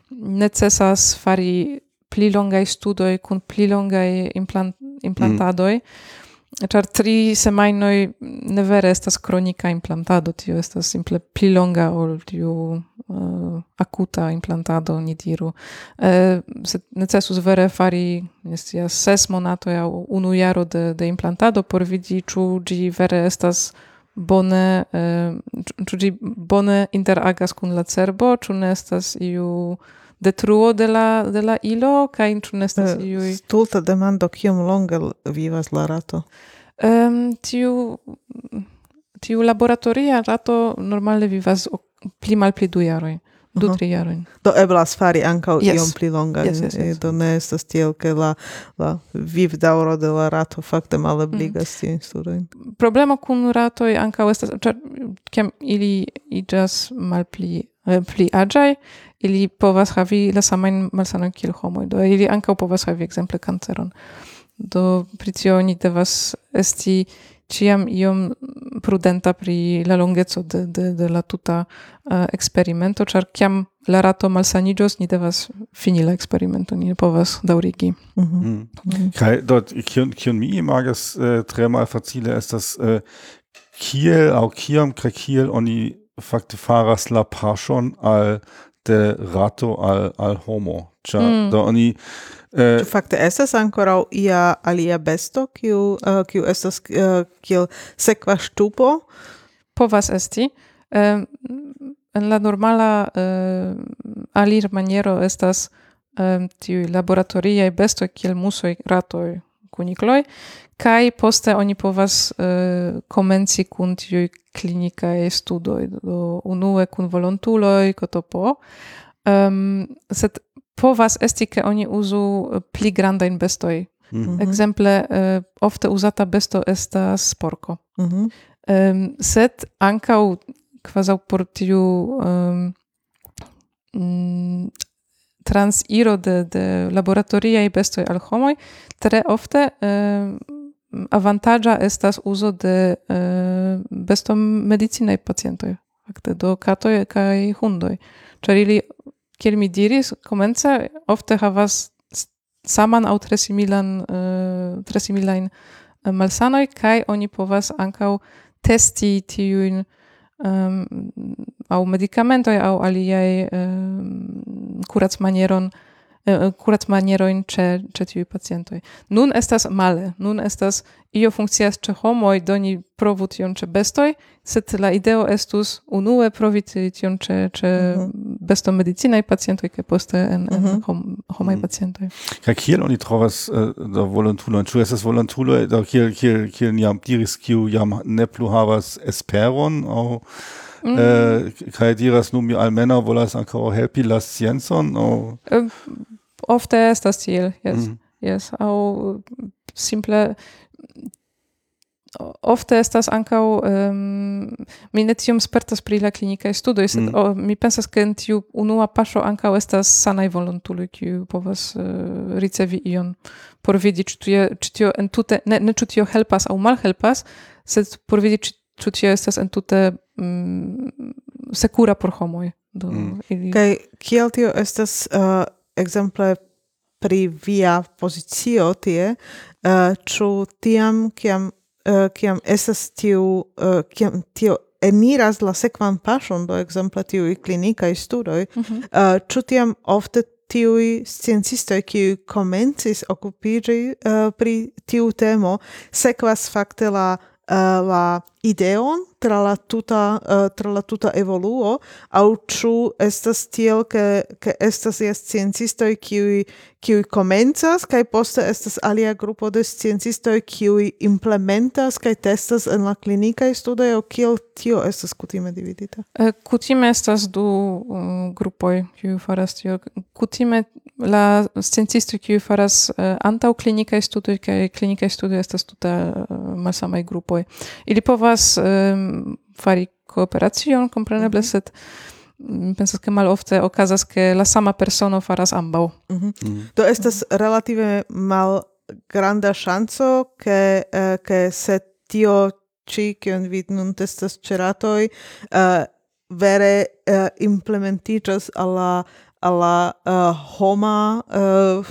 necesas fari pli longaj studoj kun pli longaj implant, implantadoj, ĉar tri semajnoj ne vere estas kronika implantado, tio estas simple pli longa ol tiu uh, akuta implantado, ni diru. Uh, sed necesus vere fari ja, ses monatoj aŭ unu jaro de, de implantado por vidi, ĉu ĝi vere estas bone, uh, ĉu ĝi bone interagas kun la cerbo, ĉu ne estas iu detruo de la, de la ilo, kaj ĉu ne estas Eh, iuj... Stulta demando, kiom longe vivas la rato? Um, tiu, tiu laboratoria rato normale vivas o- pli mal pli du jaroj, du Aha. tri jarojn. Do eblas fari ankaŭ Yes. iom pli longa. Yes, yes, yes. Do ne estas tiel, ke la, la vivdaŭro de la rato fakte malebligas tiujn studojn. Problemo kun ratoj ankaŭ estas, ĉar kiam ili iĝas malpli eh, pli aĝaj, ili povas havi la samajn malsanojn kiel homoj. Do ili ankaŭ povas havi ekzemple kanceron. Do pri tio oni devas esti ĉiam iom prudenta pri la longeco de, de, de la tuta uh, eksperimento, ĉar kiam la rato malsaniĝos, ni devas fini la eksperimento, ni ne povas daŭrigi. Mhm. Mm. Mhm. Kai dort kion kion mi imagas äh, tre malfacile estas äh, kiel aŭ kiam kaj kiel oni fakte faras la paŝon al de rato al al homo. Ĉar Mm. do oni äh, Ĉu fakte estas ankoraŭ ia alia besto, kiu uh, kiu estas uh, kiel sekva ŝtupo? Povas esti. Um, en la normala uh, alir maniero estas um, tiuj laboratoriaj bestoj kiel musoj, ratoj, kunikloj, kaj poste oni povas uh, komenci kun tiuj klinikaj studoj, do unue kun volontuloj, kotopo. Um, sed povas esti, ke oni uzu pli grandajn bestoj. mm. Ekzemple, uh, ofte uzata besto estas porko. Mhm. Um, sed ankaŭ kvazaŭ por tiu um, mm, transiro de, de laboratoriaj bestoj al homoj, tre ofte um, avantaĝa estas uzo de uh, bestomedicinaj pacientoj, fakte do katoj kaj hundoj. Ĉar ili, kiel mi diris, komence ofte havas saman aŭ tre similan uh, tre similajn uh, malsanoj, kaj oni povas ankaŭ testi tiujn um, aŭ medikamentoj aŭ aliaj um, kuracmanieron uh, kuracmanierojn ĉe ĉe tiuj pacientoj. Nun estas male, nun estas io funkcias ĉe homoj, do ni provu tion ĉe bestoj, sed la ideo estus unue provi tion ĉe ĉe Mhm. bestomedicinaj pacientoj kaj poste en, en Mhm. hom, homaj Mhm. pacientoj. Kaj kiel oni trovas uh, da volontulojn? Ĉu estas volontuloj do kiel kiel kiel ni jam diris, kiu jam ne plu havas esperon aŭ Mm. äh, kaj diras, nu mi almenaŭ volas ankaŭ helpi la sciencon aŭ Um, ofte estas tiel, yes. Mm. Yes, au simple ofte estas ankaŭ um, mi ne tiom spertas pri la klinikaj studoj, sed Mm. o, mi pensas, ke en tiu unua paŝo ankaŭ estas sanaj volontuloj, kiuj povas uh, ricevi ion por vidi, ĉu tio, ĉu tio entute, ne, ne ĉu tio helpas aŭ malhelpas, sed por vidi, ĉu, ĉu tio estas entute um, sekura por homoj. Do, Mm. ili... Kaj kiel tio estas uh, ekzemple pri via pozicio tie, uh, ĉu tiam kiam uh, kiam estas tiu uh, kiam tio eniras la sekvan paŝon, do ekzemple tiuj klinikaj studoj, Mhm. uh, ĉu tiam ofte tiuj sciencistoj, kiuj komencis okupiĝi uh, pri tiu temo, sekvas fakte la uh, la ideon tra la tuta uh, tra la tuta evoluo, aŭ ĉu estas tiel ke ke estas jes sciencistoj kiuj kiuj komencas kaj poste estas alia grupo de sciencistoj kiuj implementas kaj testas en la klinikaj studoj, aŭ kiel tio estas kutime dividita? E, Kutime estas du um, grupoj, kiuj faras tio. Kutime la sciencistoj, kiuj faras uh, antaŭ klinikaj studoj kaj klinikaj studoj estas tute uh, malsamaj grupoj. Ili povas um, fari kooperacion, kompreneble, Mhm. sed mm, pensas ke malofte okazas ke la sama persono faras ambaŭ. Mhm. Mhm. Do estas relative mal granda ŝanco ke uh, ke se tio ĉi kion vi nun testas ĉe ratoj uh, vere uh, implementiĝas al la al la uh, homa uh,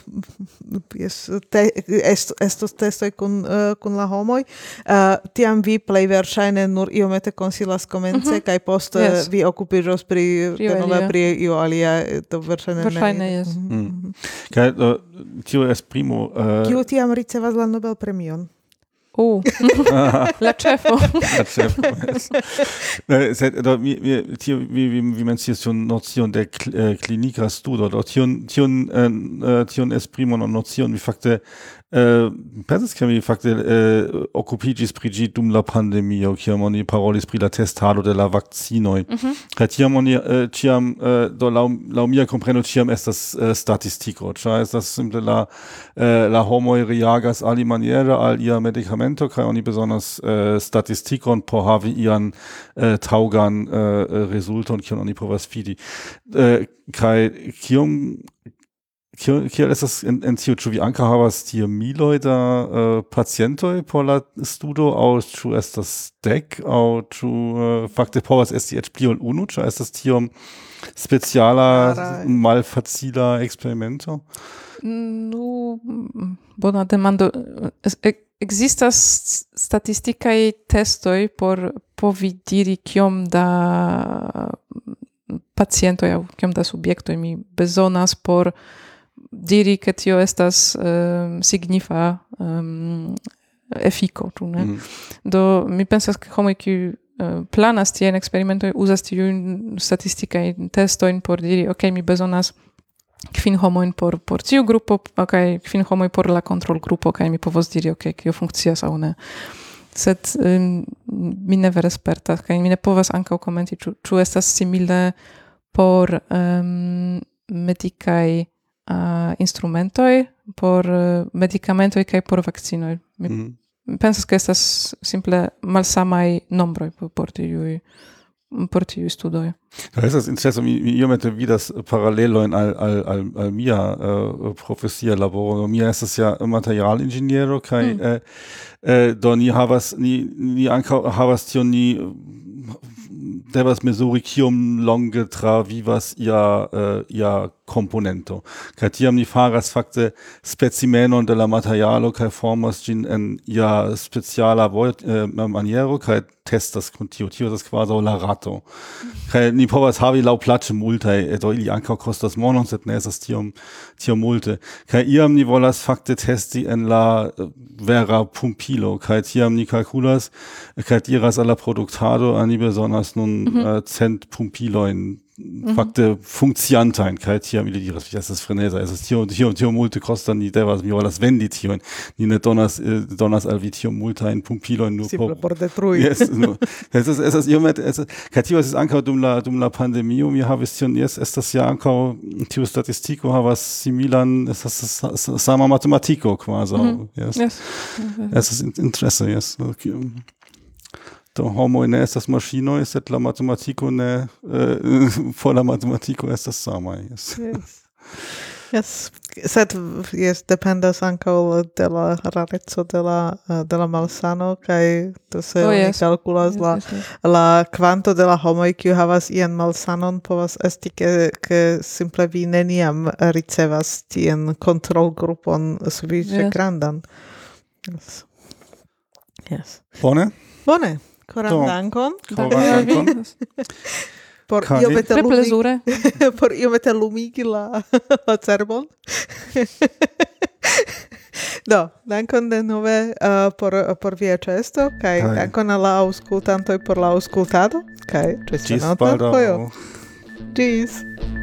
yes, te, est, estos testoj kun uh, kun la homoj, uh, tiam vi plej verŝajne nur iomete konsilas komence Mhm. kaj poste Yes. vi okupiĝos pri Pri io denove alia. pri io alia, do verŝajne ne. Verŝajne, yes. Mhm, Mm. mhm. Kaj uh, tio esprimo uh, Kiu tiam ricevas la Nobel-premion? Uh, la ĉefo. la ĉefo, yes. Eh, sed do mi mi tio vi vi vi mencias tion nocion de cl, eh, klinika studo, do tion tion eh, tion esprimo no nocion vi fakte eh, pensas ke mi fakte eh, okupiĝis pri ĝi dum la pandemio, kiam oni parolis pri la testado de la vakcinoj. Mhm. Kaj tiam oni eh, ĉiam eh, do laŭ laŭ mia kompreno ĉiam estas eh, statistiko, ĉar estas simple la eh, la homoj reagas alimaniere al ia medikamento kaj oni bezonas eh, statistikon por havi ian eh, taŭgan eh, rezulton, kion oni povas fidi. Eh, kaj kiom Kiel, kiel estas en, en tio, ĉu vi ankaŭ havas tie miloj da uh, pacientoj por la studo, aŭ ĉu estas dek, aŭ ĉu uh, fakte povas esti eĉ pli ol unu, ĉar estas tiom speciala, Rara. malfacila eksperimento? Nu, mm, bona demando. Es- e- Ekzistas statistikaj testoj por povi diri kiom da pacientoj aŭ kiom da subjektoj mi bezonas por diri ke tio estas um, signifa um, efiko, ĉu ne? Mm. Do mi pensas ke homoj kiuj uh, planas tiajn eksperimentojn uzas tiujn statistikajn testojn por diri, ok, mi bezonas kvin homojn por por tiu grupo, ok, kvin homoj por la kontrolgrupo, kaj mi povos diri, ok, kio funkcias aŭ ne. Sed um, mi ne vere spertas, kaj mi ne povas ankaŭ komenti, ĉu ĉu estas simile por um, medikaj uh, instrumentoj, por uh, medikamentoj kaj por vakcinoj. Mi Mm. pensas ke estas simple malsamaj nombroj por, por tiuj por tiuj studoj. Da ist das Interesse, mi, mi iomete vidas paralelojn al, al, al, al mia uh, profesia laboro. Mia estas ja materialinĝeniero kaj Mm. eh, eh, do ni havas ni ni ankaŭ havas tion ni devas mezuri kiom longe travivas ia uh, ia komponento. Kaj tiam ni faras fakte specimenon de la materialo kaj formas ĝin en ia speciala vol- eh, maniero kaj testas kun tio. Tio estas kvazaŭ la rato. Kaj ni povas havi laŭplaĉe multaj, eh, do ili ankaŭ kostas monon, sed ne estas tiom tiom multe. Kaj iam ni volas fakte testi en la eh, vera pumpilo, kaj tiam ni kalkulas kaj diras al la produktado, ani bezonas nun Mhm. eh, cent pumpilojn fakte funkciantajn, kaj tiam ili diras, vi estas freneza, estas tio tio tio multe kostas, ni devas mi volas vendi tion, ni ne donas eh, donas al vi tiom multajn pumpilojn nur Simple por por detrui. Yes, no. Es ist es ist iomete es kaj tio estas ankaŭ dum la dum la pandemio mi havis tion, yes, estas ja ankaŭ tiu statistiko havas similan, estas sa- sa- sama matematiko kvazaŭ, Mhm. yes. Yes. Es ist in- interesse, yes. Okay. Do homoj ne estas maŝinoj, sed la matematiko ne, eh, por la matematiko estas samaj, yes. Yes. Yes, sed yes, dependas ankaŭ de la rareco de la uh, de la malsano, kaj to se Oh, oni yes. kalkulas la Yes, yes. la kvanto de la homoj kiu havas ian malsanon povas esti ke ke simple vi neniam ricevas tian kontrolgrupon sufiĉe Yes. grandan. Yes. Yes. Bone? Bone. Coram Do. dankon. Coram dankon. Por Kali. iomete Tre lumi- plezure. por iomete lumigi la, la cerbon. Do, dankon de nove uh, por, por via cesto, kai Kai. dankon alla auskultantoj por la auskultado, kai ĝis Ĝis venonta fojo. baldaŭ. Ĝis.